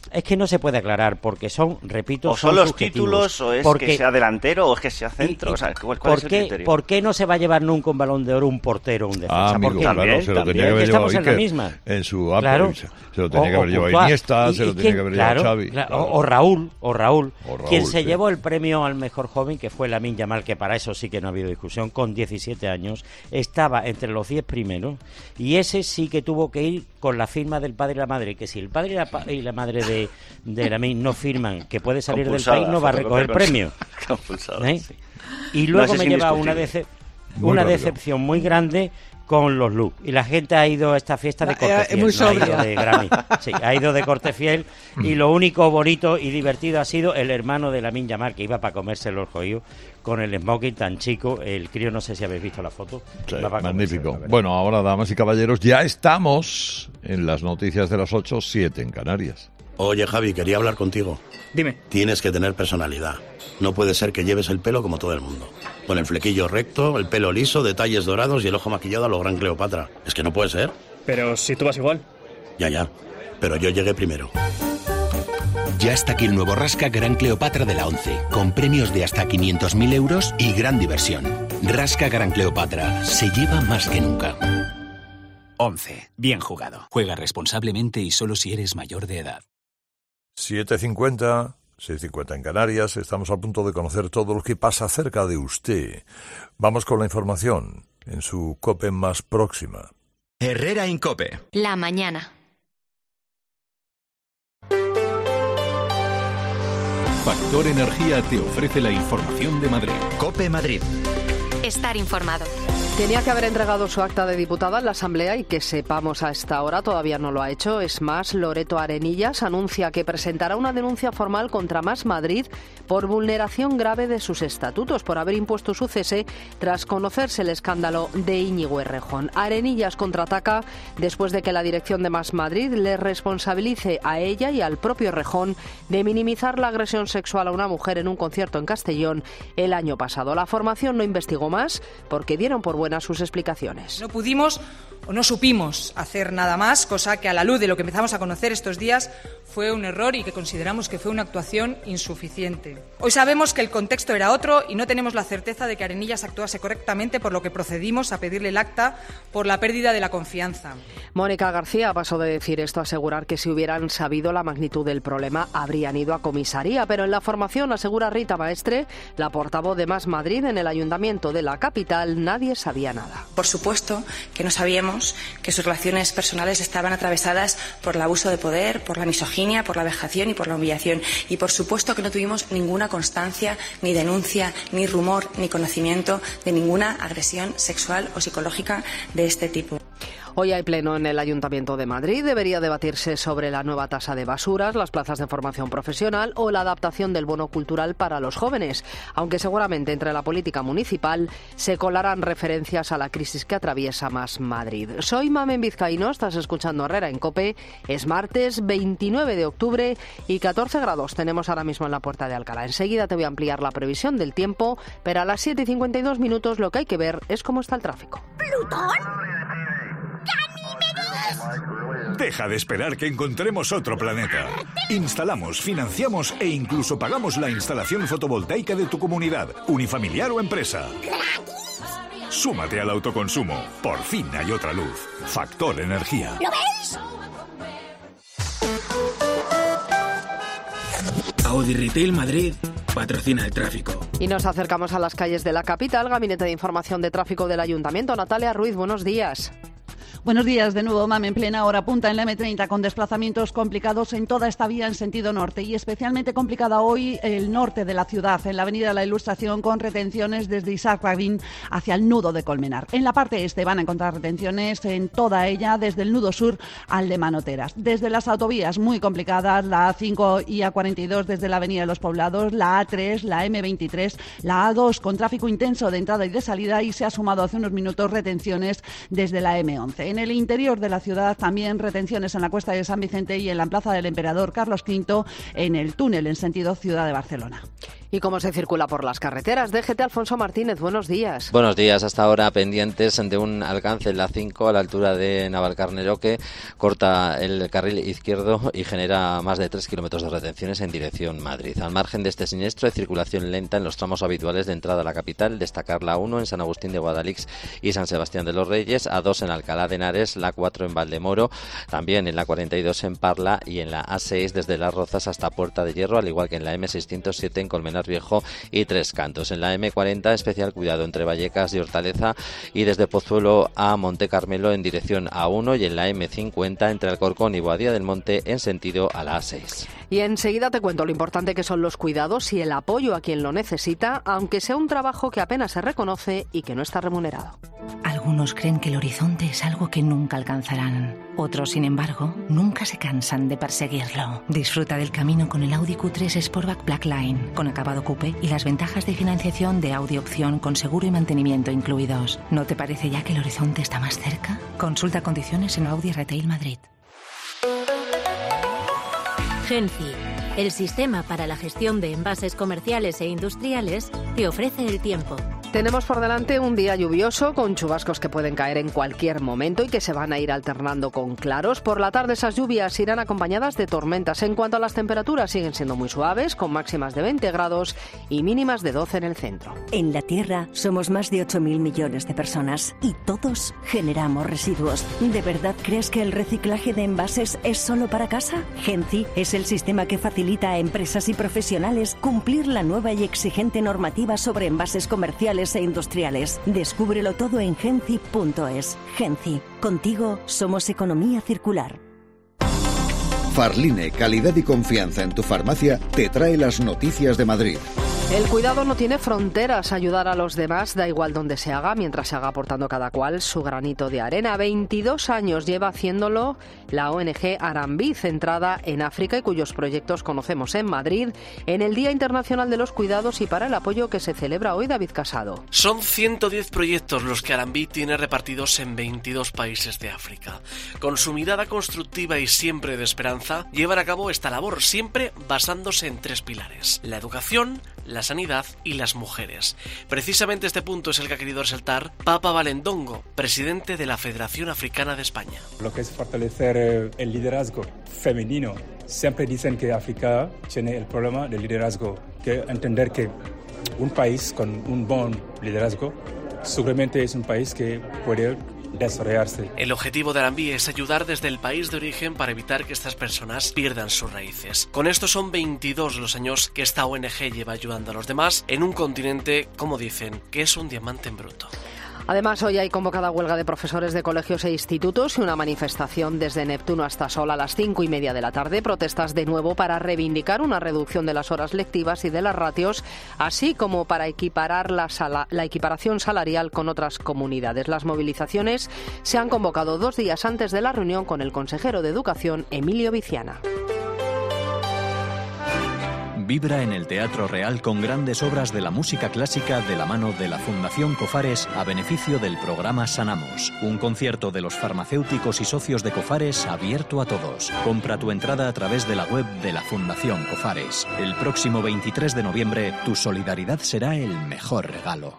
Es que no se puede aclarar porque son, repito, o son, son los subjetivos. títulos, o es porque, que sea delantero, o es que sea centro. Y, y, o sea, ¿cuál, cuál ¿por, es el qué, criterio? ¿Por qué no se va a llevar nunca un Balón de Oro un portero o un defensa? Ah, amigo, ¿Por qué? claro, También, se lo tenía que haber estamos llevado en la Iker misma. En su Apple, claro. se, se lo tenía o, que haber o, llevado o, Iniesta, y, se lo y tenía quién, que haber claro, llevado Xavi. Claro, Claro. O, o Raúl, o Raúl, o Raúl, quien se sí. llevó el premio al mejor joven, que fue Lamine Yamal, que para eso sí que no ha habido discusión, con diecisiete años, estaba entre los diez primeros, y ese sí que tuvo que ir con la firma del padre y la madre, que si el padre y la, pa y la madre de, de Lamine no firman que puede salir compulsada, del país, no va a recoger el premio. Compulsada, ¿Eh? sí. Y luego no, me lleva una, dece una decepción muy grande con los looks. Y la gente ha ido a esta fiesta de corte fiel, muy no ha ido sobria. de Grammy. Sí, ha ido de corte fiel, y lo único bonito y divertido ha sido el hermano de Lamine Yamal, que iba para comerse los joyos con el smoking tan chico. El crío, no sé si habéis visto la foto. Sí, para magnífico. Bueno, ahora, damas y caballeros, ya estamos en las noticias de las ocho, siete en Canarias. Oye, Javi, quería hablar contigo. Dime. Tienes que tener personalidad. No puede ser que lleves el pelo como todo el mundo. Con el flequillo recto, el pelo liso, detalles dorados y el ojo maquillado a lo gran Cleopatra. Es que no puede ser. Pero si tú vas igual. Ya, ya. Pero yo llegué primero. Ya está aquí el nuevo Rasca Gran Cleopatra de la ONCE, con premios de hasta quinientos mil euros y gran diversión. Rasca Gran Cleopatra se lleva más que nunca. ONCE. Bien jugado. Juega responsablemente y solo si eres mayor de edad. siete cincuenta, seis cincuenta en Canarias. Estamos a punto de conocer todo lo que pasa cerca de usted. Vamos con la información en su COPE más próxima. Herrera Incope. La mañana. Factor Energía te ofrece la información de Madrid. COPE Madrid. Estar informado. Tenía que haber entregado su acta de diputada en la Asamblea y que sepamos a esta hora todavía no lo ha hecho. Es más, Loreto Arenillas anuncia que presentará una denuncia formal contra Más Madrid por vulneración grave de sus estatutos, por haber impuesto su cese tras conocerse el escándalo de Íñigo Errejón. Arenillas contraataca después de que la dirección de Más Madrid le responsabilice a ella y al propio Errejón de minimizar la agresión sexual a una mujer en un concierto en Castellón el año pasado. La formación no investigó más porque dieron por buenas sus explicaciones. No pudimos o no supimos hacer nada más, cosa que a la luz de lo que empezamos a conocer estos días fue un error y que consideramos que fue una actuación insuficiente. Hoy sabemos que el contexto era otro y no tenemos la certeza de que Arenillas actuase correctamente, por lo que procedimos a pedirle el acta por la pérdida de la confianza. Mónica García pasó de decir esto a asegurar que si hubieran sabido la magnitud del problema habrían ido a comisaría, pero en la formación, asegura Rita Maestre, la portavoz de Más Madrid en el Ayuntamiento de la capital, nadie sabía nada. Por supuesto que no sabíamos que sus relaciones personales estaban atravesadas por el abuso de poder, por la misoginia, por la vejación y por la humillación. Y por supuesto que no tuvimos ninguna constancia, ni denuncia, ni rumor, ni conocimiento de ninguna agresión sexual o psicológica de este tipo. Hoy hay pleno en el Ayuntamiento de Madrid. Debería debatirse sobre la nueva tasa de basuras, las plazas de formación profesional o la adaptación del bono cultural para los jóvenes, aunque seguramente entre la política municipal se colarán referencias a la crisis que atraviesa Más Madrid. Soy Mamen Vizcaíno, estás escuchando Herrera en COPE. Es martes veintinueve de octubre y catorce grados tenemos ahora mismo en la Puerta de Alcalá. Enseguida te voy a ampliar la previsión del tiempo, pero a las siete y cincuenta y dos minutos lo que hay que ver es cómo está el tráfico. ¿Plutón? Deja de esperar que encontremos otro planeta. Instalamos, financiamos e incluso pagamos la instalación fotovoltaica de tu comunidad, unifamiliar o empresa. Súmate al autoconsumo. Por fin hay otra luz. Factor Energía. ¿Lo ves? Audi Retail Madrid patrocina el tráfico. Y nos acercamos a las calles de la capital. Gabinete de Información de Tráfico del Ayuntamiento. Natalia Ruiz, buenos días. Buenos días de nuevo, Mame, en plena hora punta en la eme treinta con desplazamientos complicados en toda esta vía en sentido norte y especialmente complicada hoy el norte de la ciudad, en la avenida La Ilustración con retenciones desde Isaac Rabin hacia el nudo de Colmenar. En la parte este van a encontrar retenciones en toda ella desde el nudo sur al de Manoteras. Desde las autovías muy complicadas, la A cinco y A cuarenta y dos desde la avenida de los Poblados, la A tres, la eme veintitrés, la A dos con tráfico intenso de entrada y de salida y se ha sumado hace unos minutos retenciones desde la eme once. En el interior de la ciudad también retenciones en la Cuesta de San Vicente y en la Plaza del Emperador Carlos quinto en el túnel en sentido Ciudad de Barcelona. ¿Y cómo se circula por las carreteras? D G T Alfonso Martínez, buenos días. Buenos días, hasta ahora pendientes de un alcance en la cinco a la altura de Navalcarnero que corta el carril izquierdo y genera más de tres kilómetros de retenciones en dirección Madrid. Al margen de este siniestro, hay circulación lenta en los tramos habituales de entrada a la capital, destacar la uno en San Agustín de Guadalix y San Sebastián de los Reyes, A dos en Alcalá de Henares, la cuatro en Valdemoro, también en la cuarenta y dos en Parla y en la A seis desde Las Rozas hasta Puerta de Hierro, al igual que en la eme seiscientos siete en Colmenar Viejo y Tres Cantos. En la eme cuarenta, especial cuidado entre Vallecas y Hortaleza y desde Pozuelo a Monte Carmelo en dirección A uno y en la eme cincuenta entre Alcorcón y Boadilla del Monte en sentido a la A seis. Y enseguida te cuento lo importante que son los cuidados y el apoyo a quien lo necesita, aunque sea un trabajo que apenas se reconoce y que no está remunerado. Algunos creen que el horizonte es algo que nunca alcanzarán. Otros, sin embargo, nunca se cansan de perseguirlo. Disfruta del camino con el Audi Q tres Sportback Blackline, con acabado coupé y las ventajas de financiación de Audi Opción con seguro y mantenimiento incluidos. ¿No te parece ya que el horizonte está más cerca? Consulta condiciones en Audi Retail Madrid. Genci, el sistema para la gestión de envases comerciales e industriales, te ofrece el tiempo. Tenemos por delante un día lluvioso con chubascos que pueden caer en cualquier momento y que se van a ir alternando con claros. Por la tarde esas lluvias irán acompañadas de tormentas. En cuanto a las temperaturas, siguen siendo muy suaves, con máximas de veinte grados y mínimas de doce en el centro. En la Tierra somos más de ocho mil millones de personas y todos generamos residuos. ¿De verdad crees que el reciclaje de envases es solo para casa? Genci es el sistema que facilita a empresas y profesionales cumplir la nueva y exigente normativa sobre envases comerciales e industriales. Descúbrelo todo en genci punto es. Genci, contigo somos economía circular. Farline, calidad y confianza en tu farmacia, te trae las noticias de Madrid. El cuidado no tiene fronteras. Ayudar a los demás da igual donde se haga, mientras se haga aportando cada cual su granito de arena. veintidós años lleva haciéndolo la O N G Arambí, centrada en África y cuyos proyectos conocemos en Madrid, en el Día Internacional de los Cuidados y para el apoyo que se celebra hoy. David Casado. Son ciento diez proyectos los que Arambí tiene repartidos en veintidós países de África. Con su mirada constructiva y siempre de esperanza, llevan a cabo esta labor, siempre basándose en tres pilares: la educación, la sanidad y las mujeres. Precisamente este punto es el que ha querido resaltar Papa Valendongo, presidente de la Federación Africana de España. Lo que es fortalecer el liderazgo femenino. Siempre dicen que África tiene el problema del liderazgo, que entender que un país con un buen liderazgo seguramente es un país que puede desarrollarse. El objetivo de Arambí es ayudar desde el país de origen para evitar que estas personas pierdan sus raíces. Con esto son veintidós los años que esta O N G lleva ayudando a los demás en un continente, como dicen, que es un diamante en bruto. Además, hoy hay convocada huelga de profesores de colegios e institutos y una manifestación desde Neptuno hasta Sol a las cinco y media de la tarde. Protestas de nuevo para reivindicar una reducción de las horas lectivas y de las ratios, así como para equiparar la, sala, la equiparación salarial con otras comunidades. Las movilizaciones se han convocado dos días antes de la reunión con el consejero de Educación, Emilio Viciana. Vibra en el Teatro Real con grandes obras de la música clásica de la mano de la Fundación Cofares a beneficio del programa Sanamos. Un concierto de los farmacéuticos y socios de Cofares abierto a todos. Compra tu entrada a través de la web de la Fundación Cofares. El próximo veintitrés de noviembre, tu solidaridad será el mejor regalo.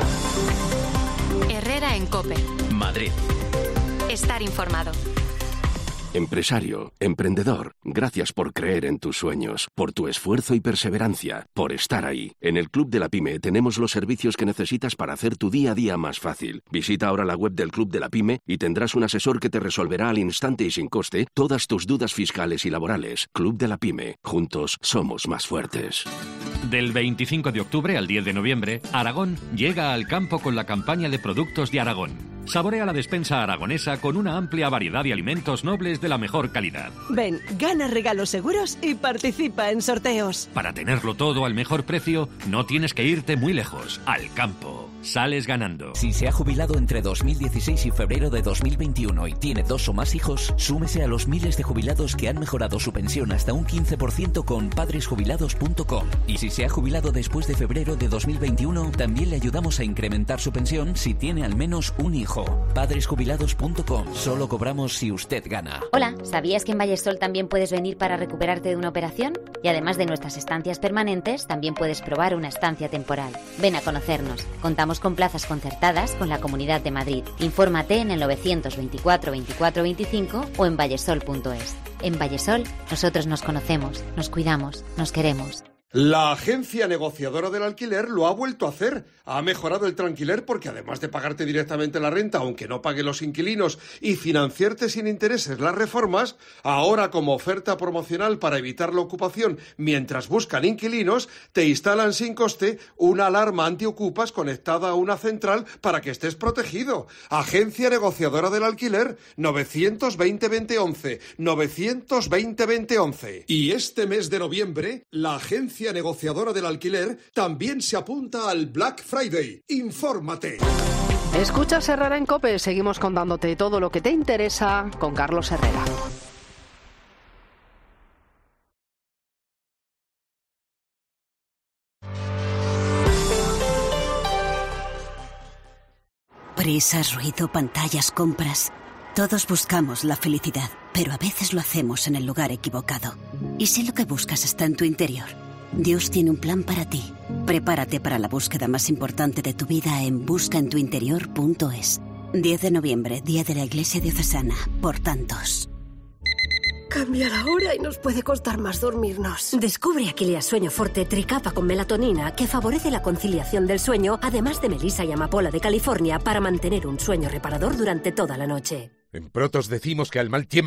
Herrera en COPE. Madrid. Estar informado. Empresario, emprendedor, gracias por creer en tus sueños, por tu esfuerzo y perseverancia, por estar ahí. En el Club de la Pyme tenemos los servicios que necesitas para hacer tu día a día más fácil. Visita ahora la web del Club de la Pyme y tendrás un asesor que te resolverá al instante y sin coste todas tus dudas fiscales y laborales. Club de la Pyme. Juntos somos más fuertes. Del veinticinco de octubre al diez de noviembre, Aragón llega al campo con la campaña de productos de Aragón. Saborea la despensa aragonesa con una amplia variedad de alimentos nobles de la mejor calidad. Ven, gana regalos seguros y participa en sorteos. Para tenerlo todo al mejor precio, no tienes que irte muy lejos. Al campo. Sales ganando. Si se ha jubilado entre dos mil dieciséis y febrero de dos mil veintiuno y tiene dos o más hijos, súmese a los miles de jubilados que han mejorado su pensión hasta un quince por ciento con padres jubilados punto com. Y si se ha jubilado después de febrero de dos mil veintiuno, también le ayudamos a incrementar su pensión si tiene al menos un hijo trabajo. padres jubilados punto com. Solo cobramos si usted gana. Hola, ¿sabías que en Vallesol también puedes venir para recuperarte de una operación? Y además de nuestras estancias permanentes, también puedes probar una estancia temporal. Ven a conocernos. Contamos con plazas concertadas con la Comunidad de Madrid. Infórmate en el novecientos veinticuatro veinticuatro veinticinco o en vallesol punto es. En Vallesol, nosotros nos conocemos, nos cuidamos, nos queremos. La agencia negociadora del alquiler lo ha vuelto a hacer. Ha mejorado el tranquiler porque además de pagarte directamente la renta, aunque no paguen los inquilinos, y financiarte sin intereses las reformas, ahora como oferta promocional para evitar la ocupación mientras buscan inquilinos, te instalan sin coste una alarma antiocupas conectada a una central para que estés protegido. Agencia negociadora del alquiler, novecientos veinte veinte once, novecientos veinte veinte once. Y este mes de noviembre, la agencia negociadora del alquiler también se apunta al Black Friday. ¡Infórmate! Escuchas Herrera en COPE. Seguimos contándote todo lo que te interesa con Carlos Herrera. Prisas, ruido, pantallas, compras. Todos buscamos la felicidad, pero a veces lo hacemos en el lugar equivocado. ¿Y si lo que buscas está en tu interior? Dios tiene un plan para ti. Prepárate para la búsqueda más importante de tu vida en busca en tu interior punto es. diez de noviembre, Día de la Iglesia Diocesana, por tantos. Cambia la hora y nos puede costar más dormirnos. Descubre Aquilea Sueño Forte Tricapa con melatonina, que favorece la conciliación del sueño, además de melisa y amapola de California, para mantener un sueño reparador durante toda la noche. En Protos decimos que al mal tiempo